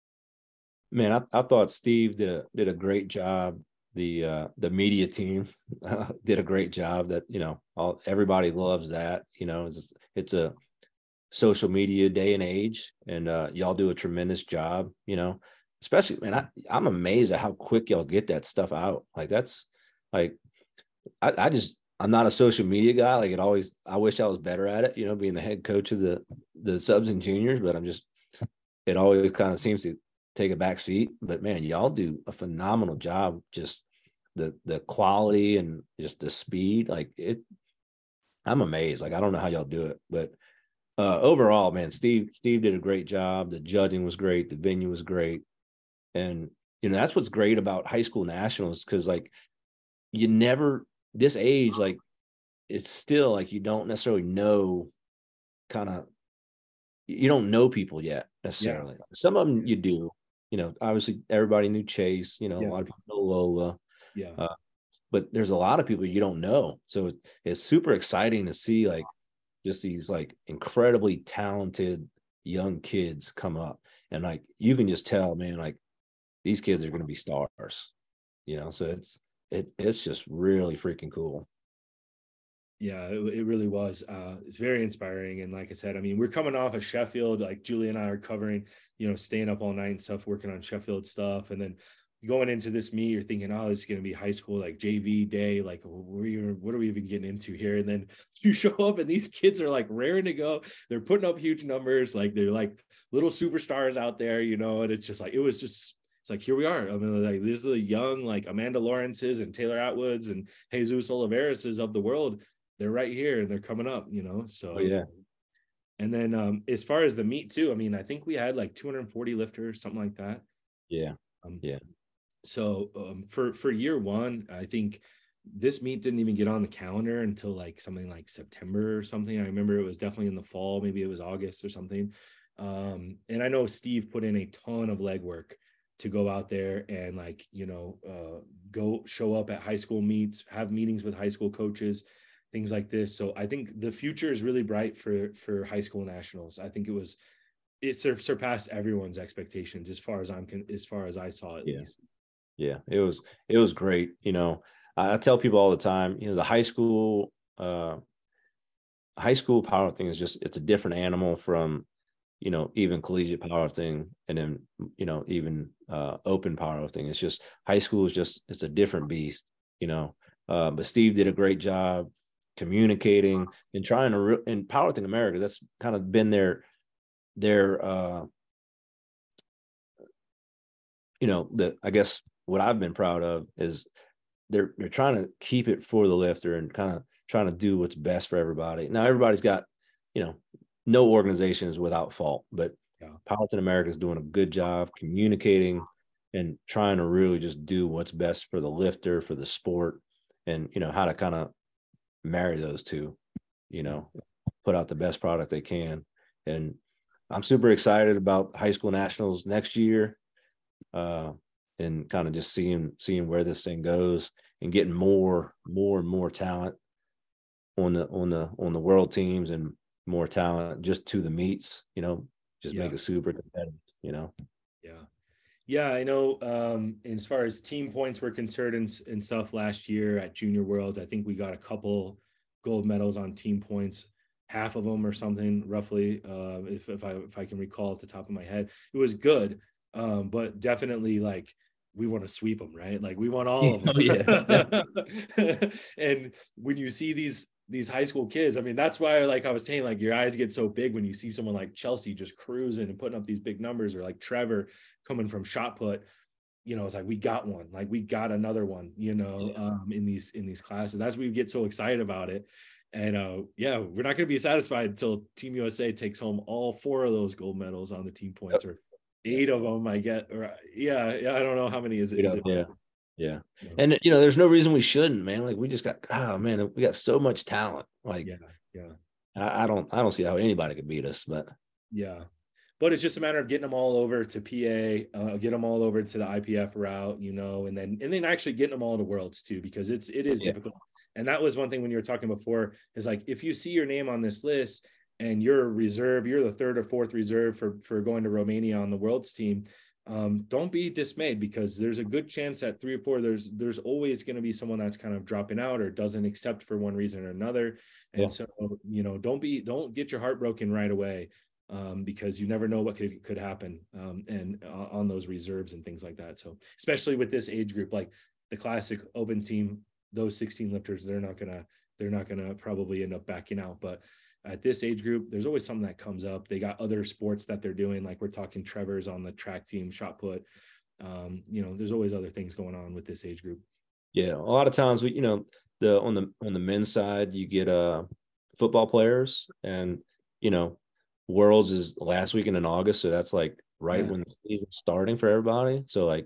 Man, I thought Steve did a great job. The media team did a great job. That, you know, everybody loves that. You know, it's a social media day and age, and y'all do a tremendous job. You know, especially, man, I'm amazed at how quick y'all get that stuff out. Like that's like I'm not a social media guy. Like I wish I was better at it. You know, being the head coach of the subs and juniors, but it always kind of seems to take a back seat. But man, y'all do a phenomenal job. Just the quality and just the speed, like I'm amazed. Like I don't know how y'all do it, but overall, man, Steve did a great job. The judging was great, the venue was great, and you know that's what's great about high school nationals, because like you never, this age, like it's still like you don't necessarily know, kind of, you don't know people yet necessarily. Yeah. Some of them you do. You know, obviously everybody knew Chase. You know, a lot of people know Lola. Yeah. But there's a lot of people you don't know. So it's super exciting to see like just these like incredibly talented young kids come up. And like you can just tell, man, like these kids are going to be stars, you know. So it's just really freaking cool. Yeah, it really was. It's very inspiring. And like I said, I mean, we're coming off of Sheffield, like Julie and I are covering, you know, staying up all night and stuff, working on Sheffield stuff. And then going into this meet, you're thinking, oh, this is going to be high school, like JV day. Like, what are we even getting into here? And then you show up and these kids are like raring to go. They're putting up huge numbers. Like they're like little superstars out there, you know, and it's just like, it's like, here we are. I mean, like this is the young, like Amanda Lawrence's and Taylor Atwood's and Jesus Oliveira's of the world. They're right here and they're coming up, you know? So, yeah. And then as far as the meet too, I mean, I think we had like 240 lifters, something like that. Yeah. Yeah. So for year one, I think this meet didn't even get on the calendar until like something like September or something. I remember it was definitely in the fall, maybe it was August or something. And I know Steve put in a ton of legwork to go out there and like, you know, go show up at high school meets, have meetings with high school coaches, things like this. So I think the future is really bright for high school nationals. I think it surpassed everyone's expectations as far as I saw it. At least. Yeah, it was great. You know, I tell people all the time, you know, the high school powerlifting is just, it's a different animal from, you know, even collegiate powerlifting, and then, you know, even open powerlifting. It's just high school is just, it's a different beast, you know. But Steve did a great job communicating and trying to in Powerlifting America. That's kind of been their you know, I guess what I've been proud of is they're trying to keep it for the lifter and kind of trying to do what's best for everybody. Now everybody's got, you know, no organization is without fault, but Powerlifting America is doing a good job communicating and trying to really just do what's best for the lifter, for the sport, and, you know, how to kind of marry those two, you know, put out the best product they can. And I'm super excited about high school nationals next year. And kind of just seeing where this thing goes and getting more and more talent on the world teams and more talent just to the meets, you know, just make it super competitive, you know? Yeah. I know. As far as team points were concerned and stuff last year at Junior Worlds, I think we got a couple gold medals on team points, half of them or something roughly. If I can recall at the top of my head, it was good. But definitely like we want to sweep them, right? Like we want all of them. And when you see these high school kids, I mean, that's why, like I was saying, like your eyes get so big when you see someone like Chelsea just cruising and putting up these big numbers, or like Trevor coming from shot put. You know, it's like we got one, like we got another one, you know, in these classes. That's why we get so excited about it. And we're not going to be satisfied until Team USA takes home all 4 of those gold medals on the team points, or 8 of them, I get. Or yeah, I don't know how many is it. Is it? Yeah. Yeah. And there's no reason we shouldn't, man. Like we just got, oh man, we got so much talent. Like, yeah. I don't see how anybody could beat us, but yeah. But it's just a matter of getting them all over to PA, get them all over to the IPF route, and then actually getting them all to Worlds too, because it is difficult. And that was one thing when you were talking before, is like, if you see your name on this list and you're a reserve, you're the 3rd or 4th reserve for going to Romania on the Worlds team, don't be dismayed, because there's a good chance at 3 or 4, there's always going to be someone that's kind of dropping out or doesn't accept for one reason or another. And so, don't get your heart broken right away. Because you never know what could happen and on those reserves and things like that. So especially with this age group, like the classic open team, those 16 lifters, they're not gonna probably end up backing out. But at this age group, there's always something that comes up. They got other sports that they're doing, like we're talking Trevor's on the track team, shot put. There's always other things going on with this age group. Yeah, a lot of times we, on the men's side, you get football players, and Worlds is last weekend in August, so that's like when the season's starting for everybody. So like,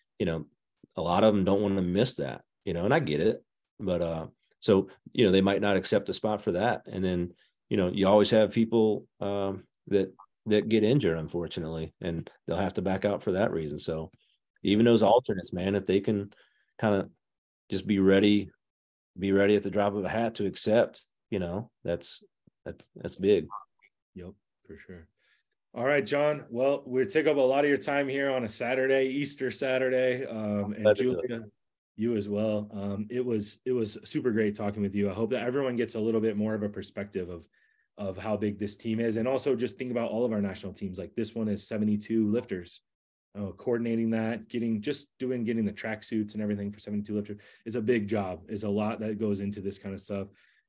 a lot of them don't want to miss that, and I get it, but so they might not accept a spot for that, and then you always have people that get injured, unfortunately, and they'll have to back out for that reason. So even those alternates, man, if they can kind of just be ready at the drop of a hat to accept, that's big. Yep. For sure. All right, John. Well, we take up a lot of your time here on a Saturday, Easter Saturday. And Julia, you as well. It was super great talking with you. I hope that everyone gets a little bit more of a perspective of how big this team is. And also just think about all of our national teams. Like this one is 72 lifters. Coordinating that, getting the track suits and everything for 72 lifters is a big job. Is a lot that goes into this kind of stuff.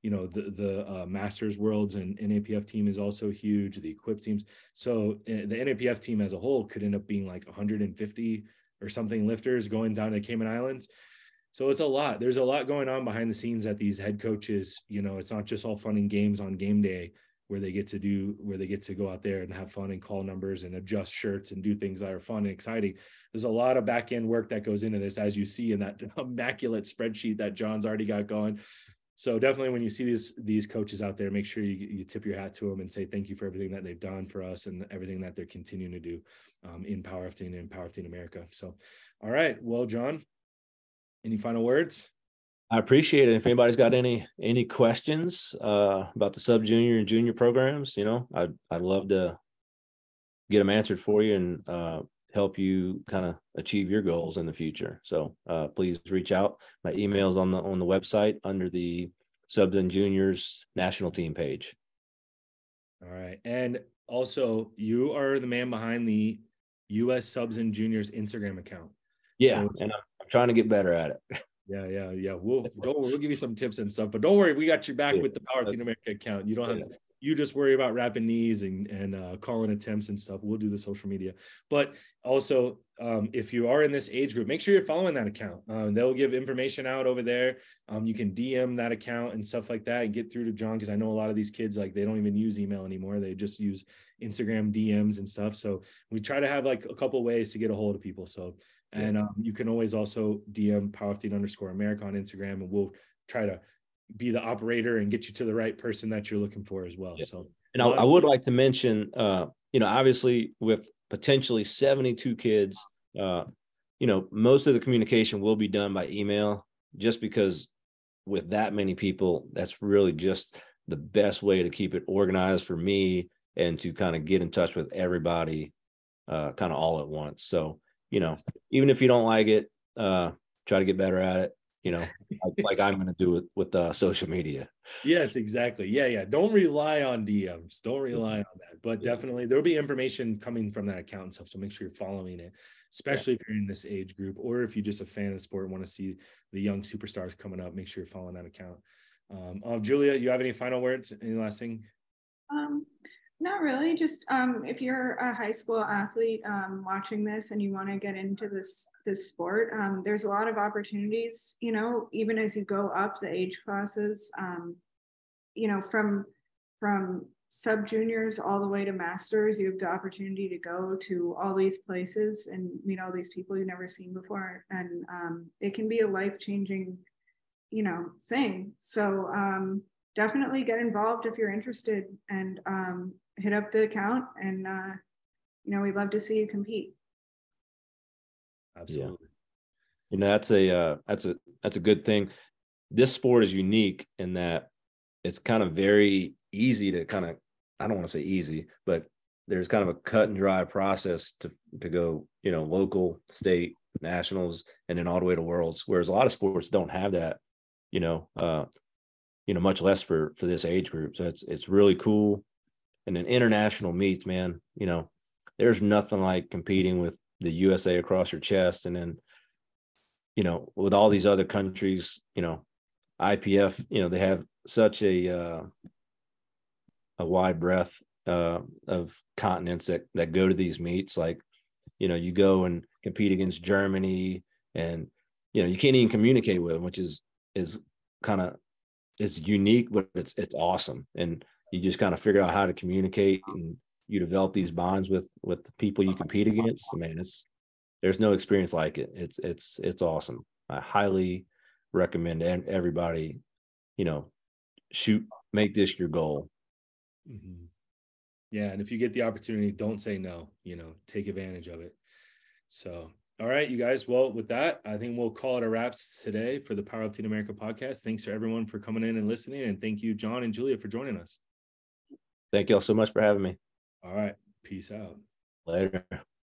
The Masters Worlds and NAPF team is also huge, the equipped teams. So the NAPF team as a whole could end up being like 150 or something lifters going down to the Cayman Islands. So it's a lot. There's a lot going on behind the scenes at these head coaches. It's not just all fun and games on game day where they get to go out there and have fun and call numbers and adjust shirts and do things that are fun and exciting. There's a lot of back end work that goes into this, as you see in that immaculate spreadsheet that John's already got going. So definitely when you see these coaches out there, make sure you tip your hat to them and say thank you for everything that they've done for us and everything that they're continuing to do in powerlifting and powerlifting America. So, all right. Well, John, any final words? I appreciate it. If anybody's got any questions about the sub junior and junior programs, I'd love to get them answered for you and help you kind of achieve your goals in the future. So please reach out. My email is on the website under the subs and juniors national team page. All right. And also you are the man behind the US subs and juniors Instagram account. Yeah. So, and I'm trying to get better at it. Yeah. We'll give you some tips and stuff, but don't worry. We got you back with the Powerlifting America account. You don't have to. You just worry about wrapping knees and calling attempts and stuff. We'll do the social media. But also, if you are in this age group, make sure you're following that account. They'll give information out over there. You can DM that account and stuff like that and get through to John, because I know a lot of these kids, like, they don't even use email anymore. They just use Instagram DMs and stuff. So we try to have like a couple of ways to get a hold of people. So, and you can always also DM powerlifting_America on Instagram, and we'll try to be the operator and get you to the right person that you're looking for as well. So, and I would like to mention, obviously with potentially 72 kids, most of the communication will be done by email, just because with that many people, that's really just the best way to keep it organized for me and to kind of get in touch with everybody kind of all at once. So, even if you don't like it, try to get better at it. Like I'm going to do it with social media. Yes, exactly. Yeah. Don't rely on DMs. Don't rely on that. But definitely there'll be information coming from that account and stuff. So make sure you're following it, especially if you're in this age group, or if you're just a fan of the sport and want to see the young superstars coming up, make sure you're following that account. Julia, you have any final words? Any last thing? Not really. Just if you're a high school athlete watching this and you want to get into this sport, there's a lot of opportunities, even as you go up the age classes, from sub juniors all the way to masters, you have the opportunity to go to all these places and meet all these people you've never seen before. And it can be a life-changing, thing. So definitely get involved if you're interested, and hit up the account, and we'd love to see you compete. Absolutely. That's a good thing. This sport is unique in that it's kind of very easy to I don't want to say easy, but there's kind of a cut and dry process to go, local, state, nationals, and then all the way to worlds. Whereas a lot of sports don't have that, much less for this age group. So it's really cool. And then international meets, man, there's nothing like competing with the USA across your chest. And then, with all these other countries, IPF, they have such a wide breadth of continents that go to these meets. Like, you go and compete against Germany, and, you can't even communicate with them, which is kind of, it's unique, but it's awesome. And you just kind of figure out how to communicate, and you develop these bonds with the people you compete against. Man, there's no experience like it. It's awesome. I highly recommend everybody, make this your goal. Mm-hmm. Yeah. And if you get the opportunity, don't say no, take advantage of it. So, all right, you guys. Well, with that, I think we'll call it a wraps today for the Power Up Teen America podcast. Thanks to everyone for coming in and listening. And thank you, John and Julia, for joining us. Thank you all so much for having me. All right. Peace out. Later.